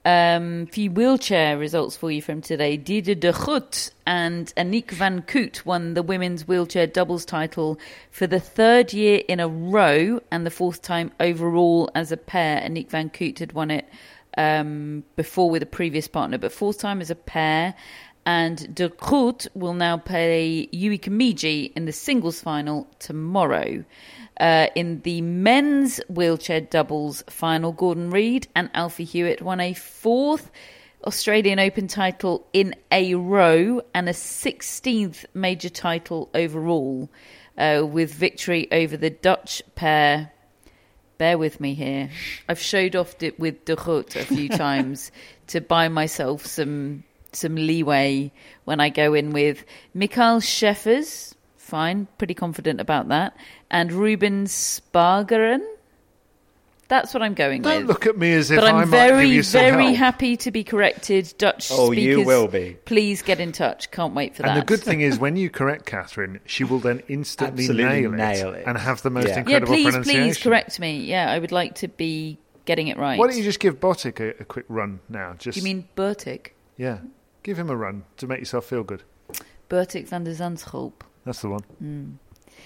Few wheelchair results for you from today. Diede de Groot and Aniek van Koot won the women's wheelchair doubles title for the third year in a row and the fourth time overall as a pair. Aniek van Koot had won it before with a previous partner, but fourth time as a pair. And de Groot will now play Yui Kamiji in the singles final tomorrow. In the men's wheelchair doubles final, Gordon Reid and Alfie Hewitt won a fourth Australian Open title in a row and a 16th major title overall, with victory over the Dutch pair. Bear with me here. I've showed off it with de Groot a few times to buy myself some leeway when I go in with Mikael Schäffers. Fine, pretty confident about that. And Ruben Spargeren. That's what I'm going with. Don't look at me as if but I'm might give you some very help. happy to be corrected. Dutch speakers, you will be. Please get in touch. Can't wait for that. And the good thing is, when you correct Catherine, she will then instantly nail it and have the most incredible pronunciation. Please correct me. Yeah, I would like to be getting it right. Why don't you just give Botic a quick run now? Do you mean Bertik? Yeah, give him a run to make yourself feel good. Bertik van der Zandschulp. That's the one.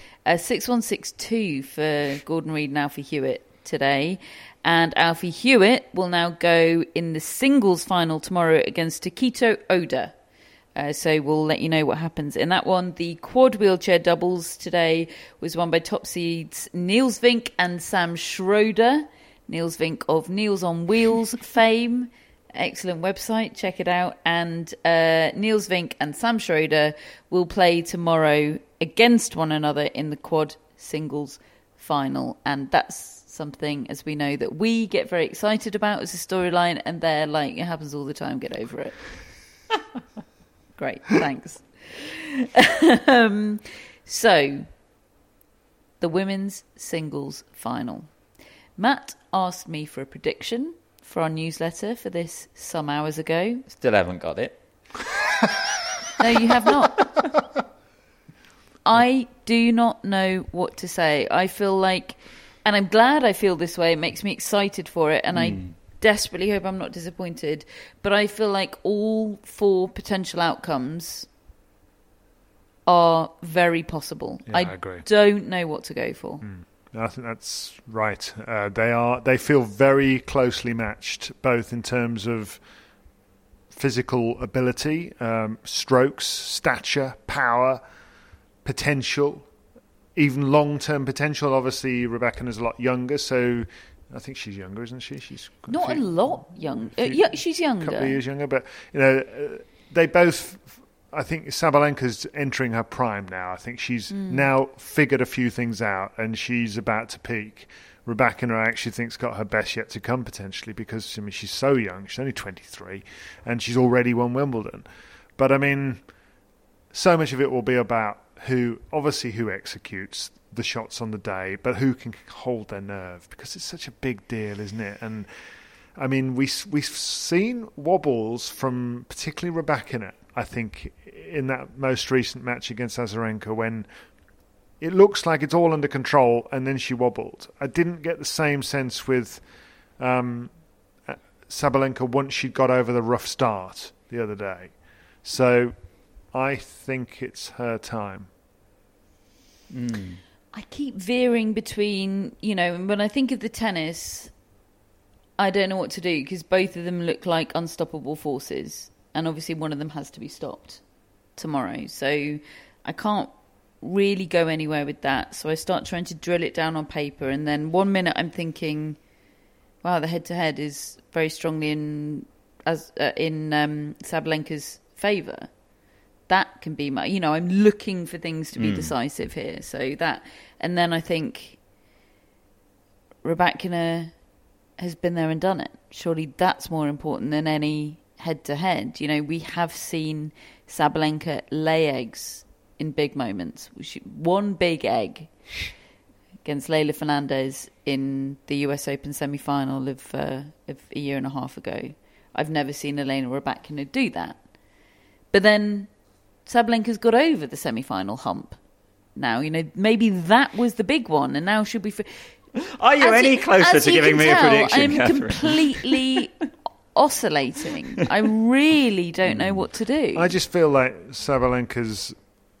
6-1-6-2 for Gordon Reid and Alfie Hewitt today. And Alfie Hewitt will now go in the singles final tomorrow against Takito Oda. So we'll let you know what happens in that one. The quad wheelchair doubles today was won by top seeds Niels Vink and Sam Schroeder. Niels Vink of Niels on Wheels fame. Excellent website. Check it out. And Niels Vink and Sam Schroeder will play tomorrow against one another in the quad singles final. And that's something, as we know, that we get very excited about as a storyline. And they're like, it happens all the time. Get over it. Great. Thanks. So, the women's singles final. Matt asked me for a prediction for our newsletter for this some hours ago. Still haven't got it. No, you have not. I do not know what to say. I feel like, and I'm glad I feel this way, it makes me excited for it, and I desperately hope I'm not disappointed, but I feel like all 4 potential outcomes are very possible. Yeah, I agree. Don't know what to go for. I think that's right. They feel very closely matched, both in terms of physical ability, strokes, stature, power, potential, even long-term potential. Obviously, Rebecca is a lot younger, so I think she's younger, isn't she? She's not a lot young. Yeah, she's younger. A couple of years younger, but they both. I think Sabalenka's entering her prime now. I think she's now figured a few things out, and she's about to peak. Rebecca, I actually think's got her best yet to come potentially, because she's so young. She's only 23, and she's already won Wimbledon. But I mean, so much of it will be about who executes the shots on the day, but who can hold their nerve, because it's such a big deal, isn't it? And I mean, we've seen wobbles from particularly Rebecca, I think, in that most recent match against Azarenka, when it looks like it's all under control and then she wobbled. I didn't get the same sense with Sabalenka once she got over the rough start the other day. So I think it's her time. I keep veering between, when I think of the tennis, I don't know what to do, because both of them look like unstoppable forces. And obviously one of them has to be stopped tomorrow. So I can't really go anywhere with that. So I start trying to drill it down on paper. And then 1 minute I'm thinking, wow, the head-to-head is very strongly in Sabalenka's favour. That can be I'm looking for things to be decisive here. So that, and then I think Rybakina has been there and done it. Surely that's more important than any head-to-head. We have seen Sabalenka lay eggs in big moments. One big egg against Leylah Fernandez in the US Open semi-final of a year and a half ago. I've never seen Elena Rybakina do that. But then Sabalenka's got over the semi-final hump. Now, maybe that was the big one, and now she'll be... Are you any closer to giving me a prediction, I'm completely oscillating. I really don't know what to do. I just feel like Sabalenka's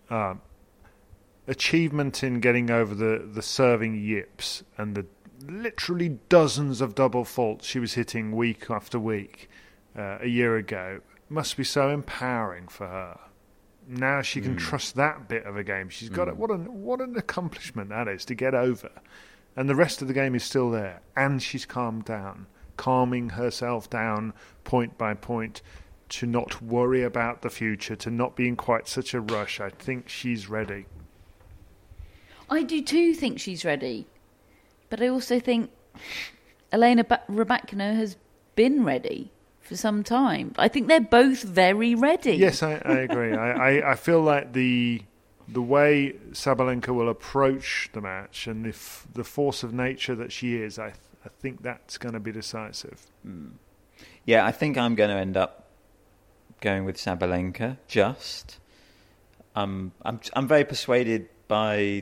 achievement in getting over the serving yips and the literally dozens of double faults she was hitting week after week a year ago must be so empowering for her. Now she can trust that bit of a game. She's got it. What an accomplishment that is, to get over. And the rest of the game is still there. And she's calming herself down point by point, to not worry about the future, to not be in quite such a rush. I think she's ready. I do too think she's ready. But I also think Elena Rybakina has been ready for some time. I think they're both very ready. Yes, I agree. I feel like the way Sabalenka will approach the match and the force of nature that she is, I think that's going to be decisive. Yeah, I think I'm going to end up going with Sabalenka. I'm very persuaded by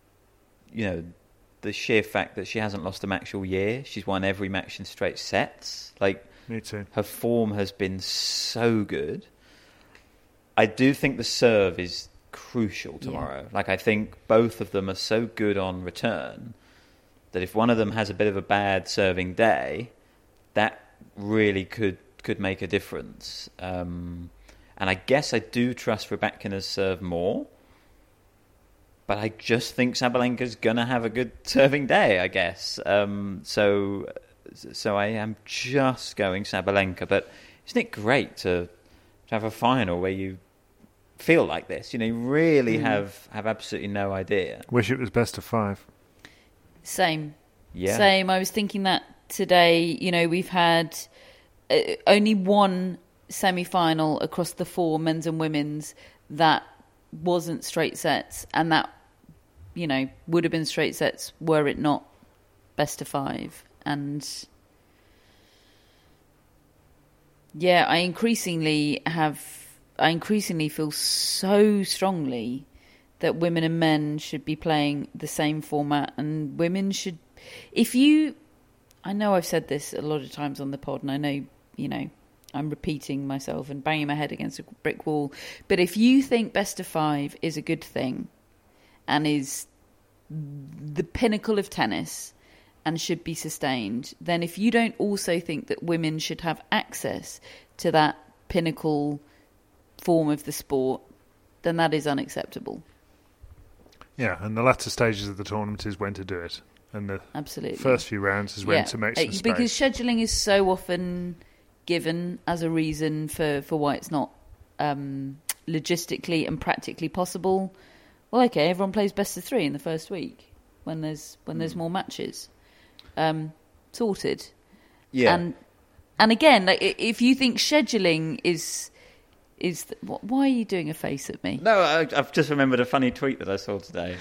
the sheer fact that she hasn't lost a match all year. She's won every match in straight sets. Me too. Her form has been so good. I do think the serve is crucial tomorrow. Yeah. I think both of them are so good on return that if one of them has a bit of a bad serving day, that really could make a difference. And I guess I do trust Rybakina's serve more, but I just think Sabalenka's going to have a good serving day, I guess. So So I am just going Sabalenka. But isn't it great to have a final where you feel like this? You really have absolutely no idea. Wish it was best of 5. Same. Yeah. Same. I was thinking that today. We've had only one semi-final across the 4 men's and women's that wasn't straight sets, and that would have been straight sets were it not best of 5. And I increasingly feel so strongly that women and men should be playing the same format, and women should. I know I've said this a lot of times on the pod, and I know I'm repeating myself and banging my head against a brick wall. But if you think best of 5 is a good thing and is the pinnacle of tennis and should be sustained, then if you don't also think that women should have access to that pinnacle form of the sport, then that is unacceptable. Yeah, and the latter stages of the tournament is when to do it. And the Absolutely. first few rounds is when to make some space. Because scheduling is so often given as a reason for why it's not logistically and practically possible. Well, okay, everyone plays best of 3 in the first week when there's more matches. Sorted. Yeah. And again, if you think scheduling is why are you doing a face at me? No, I've just remembered a funny tweet that I saw today.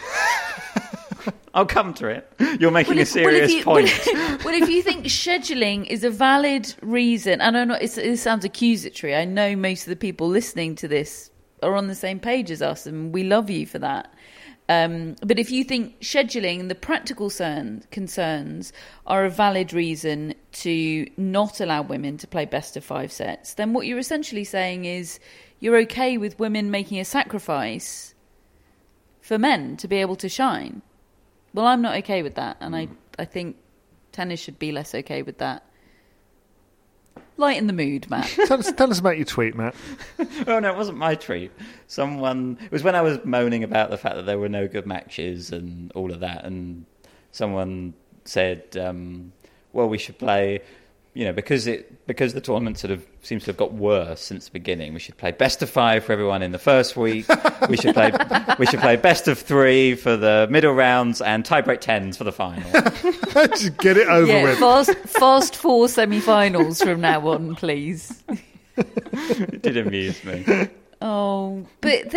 I'll come to it. You're making a serious point. Well, if you think scheduling is a valid reason, and I'm not, it sounds accusatory. I know most of the people listening to this are on the same page as us, and we love you for that. But if you think scheduling and the practical concerns are a valid reason to not allow women to play best of 5 sets, then what you're essentially saying is you're okay with women making a sacrifice for men to be able to shine. Well, I'm not okay with that, and I think tennis should be less okay with that. Lighten the mood, Matt. Tell us about your tweet, Matt. Oh, no, it wasn't my tweet. It was when I was moaning about the fact that there were no good matches and all of that, and someone said, well, we should play, because the tournament sort of seems to have got worse since the beginning, we should play best of 5 for everyone in the first week. we should play best of 3 for the middle rounds and tiebreak 10s for the final. Just get it over with. Fast 4 semi-finals from now on, please. It did amuse me. Oh, but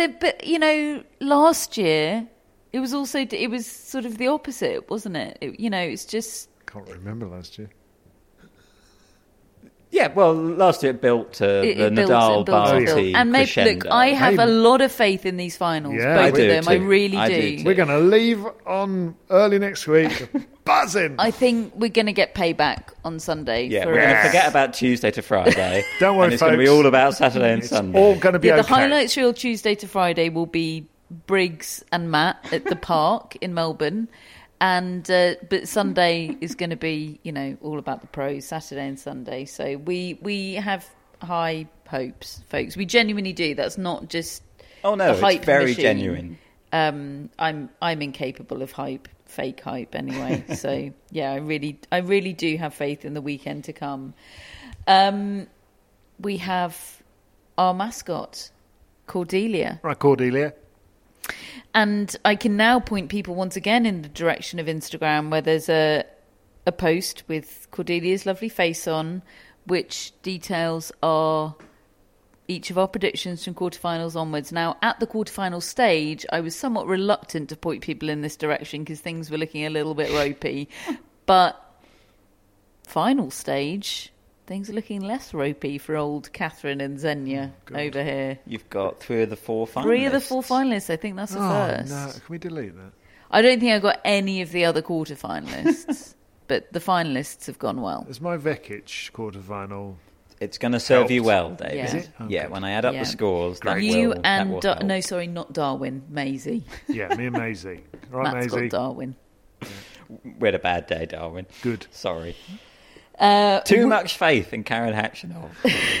last year it was sort of the opposite, wasn't it? It's just can't remember last year. Yeah, well, last year it built to the Nadal-Barty and crescendo. Look, I have a lot of faith in these finals, both of them. Too. I really do. We're going to leave on early next week. Buzzing! I think we're going to get payback on Sunday. Yeah, we're going to forget about Tuesday to Friday. Don't worry, and it's going to be all about Saturday and Sunday. All going to be okay. The highlights reel Tuesday to Friday will be Briggs and Matt at the park in Melbourne. And but Sunday is going to be, all about the pros, Saturday and Sunday. So we have high hopes, folks. We genuinely do. That's not just it's very machine. genuine. I'm incapable of hype, fake hype anyway. So yeah, I really do have faith in the weekend to come. We have our mascot, Cordelia. Right, Cordelia. And I can now point people once again in the direction of Instagram, where there's a post with Cordelia's lovely face on, which details each of our predictions from quarterfinals onwards. Now, at the quarterfinal stage, I was somewhat reluctant to point people in this direction because things were looking a little bit ropey. But final stage, things are looking less ropey for old Catherine and Xenia over here. You've got 3 of the 4 finalists. 3 of the 4 finalists. I think that's a first. No, can we delete that? I don't think I got any of the other quarterfinalists, but the finalists have gone well. Is my Vekic quarterfinal? It's going to serve you well, Dave. Yeah. Is it? Okay. Yeah, when I add up the scores, that you will and help. no, sorry, not Darwin, Maisie. Yeah, me and Maisie. Right, Matt's Maisie. got Darwin. Yeah. We had a bad day, Darwin. Good. Sorry. Too much faith in Karen Khachanov.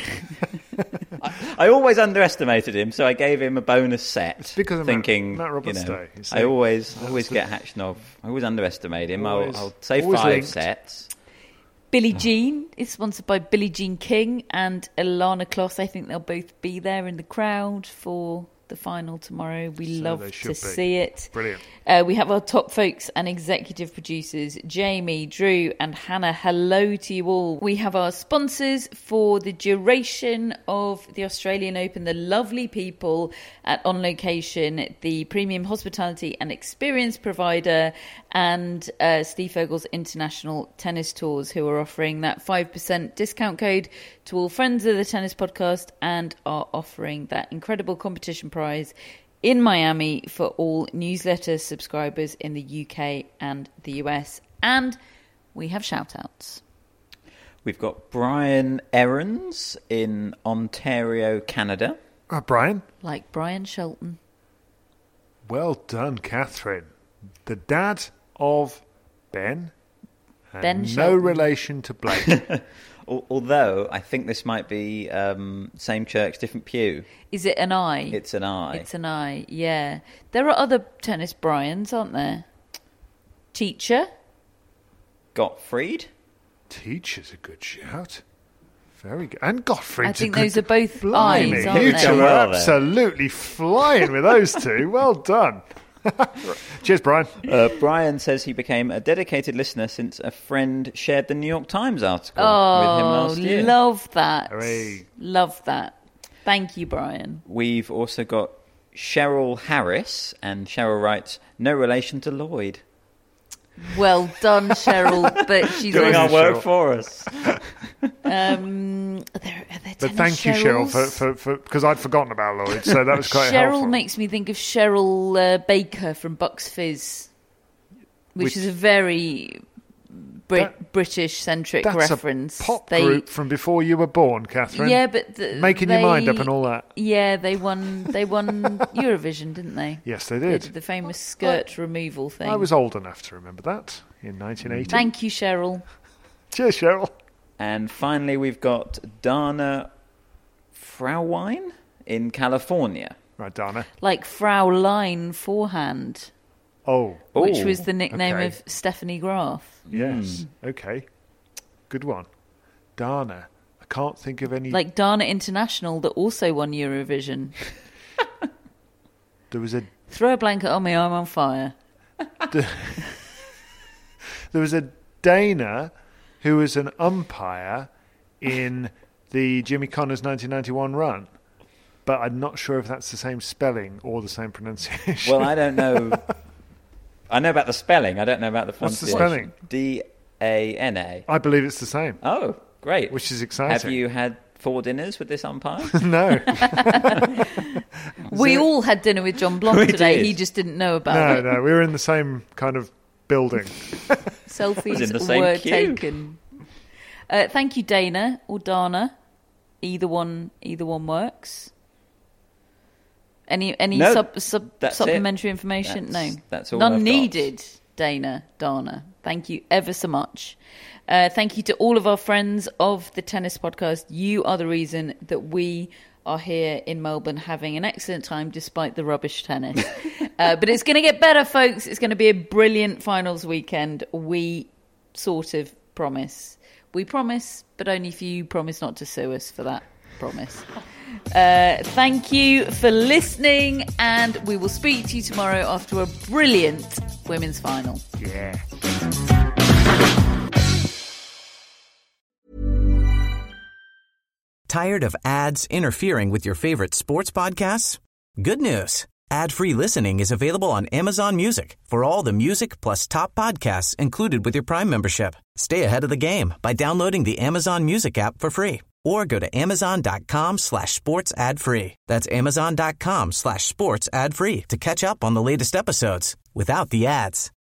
I always underestimated him, so I gave him a bonus set. Because of thinking, Matt Roberts Day. I always get Khachanov. I always underestimate him. I'll say 5 sets. Billie Jean is sponsored by Billie Jean King and Ilana Kloss. I think they'll both be there in the crowd for the final tomorrow. We love to see it. Brilliant. We have our top folks and executive producers, Jamie, Drew and Hannah. Hello to you all. We have our sponsors for the duration of the Australian Open, the lovely people at On Location, the premium hospitality and experience provider, and Steve Fogle's International Tennis Tours, who are offering that 5% discount code to all friends of the Tennis Podcast and are offering that incredible competition prize in Miami for all newsletter subscribers in the UK and the US. And we have shout-outs. We've got Brian Errands in Ontario, Canada. Brian? Like Brian Shelton. Well done, Catherine. The dad of Ben. And Ben no Shelton. relation to Blake. Although, I think this might be same church, different pew. Is it an I? It's an I. It's an I, yeah. There are other tennis Brians, aren't there? Teacher? Gottfried? Teacher's a good shout. Very good. And Gottfried's I think a good... those are both Blimey, I's, aren't you they? two are Well, then. absolutely flying with those two. Well done. Cheers, Brian. Brian says he became a dedicated listener since a friend shared the New York Times article Oh, with him last year. love that. Hooray. Love that. Thank you, Brian. We've also got Cheryl Harris, and Cheryl writes, no relation to Lloyd. Well done, Cheryl. But she's Doing also, our work for us. are there But thank you, Cheryl, for because I'd forgotten about Lloyd, so that was quite Cheryl helpful. makes me think of Cheryl Baker from Bucks Fizz, which is a very British-centric That's reference. a pop group from before you were born, Catherine. Yeah, but making your mind up and all that. Yeah, they won Eurovision, didn't they? Yes, they did. The famous skirt removal thing. I was old enough to remember that in 1980. Thank you, Cheryl. Cheers, Cheryl. And finally, we've got Dana Frauwein in California. Right, Dana. Like Fraulein forehand, Oh, which was the nickname okay. of Stephanie Graf. Yes. Okay. Good one. Dana. I can't think of any... Like Dana International that also won Eurovision. There was a Throw a blanket on me, I'm on fire. there was a Dana who was an umpire in the Jimmy Connors 1991 run. But I'm not sure if that's the same spelling or the same pronunciation. Well, I don't know. I know about the spelling. I don't know about the What's the pronunciation. spelling? Dana. I believe it's the same. Oh, great. Which is exciting. Have you had 4 dinners with this umpire? No. We all had dinner with John Blanc We today. did. He just didn't know about it. No, we were in the same kind of building. Selfies in the same were queue. taken. Thank you, Dana or Dana. Either one works. Any No, that's supplementary it. information? That's all None I've got. needed, Dana. Thank you ever so much. Thank you to all of our friends of the Tennis Podcast. You are the reason that we are here in Melbourne having an excellent time despite the rubbish tennis. But it's going to get better, folks. It's going to be a brilliant finals weekend. We sort of promise. We promise, but only if you promise not to sue us for that promise. Thank you for listening, and we will speak to you tomorrow after a brilliant women's final. Yeah. Tired of ads interfering with your favorite sports podcasts? Good news. Ad-free listening is available on Amazon Music for all the music plus top podcasts included with your Prime membership. Stay ahead of the game by downloading the Amazon Music app for free or go to amazon.com/sports ad free. That's amazon.com/sports ad free to catch up on the latest episodes without the ads.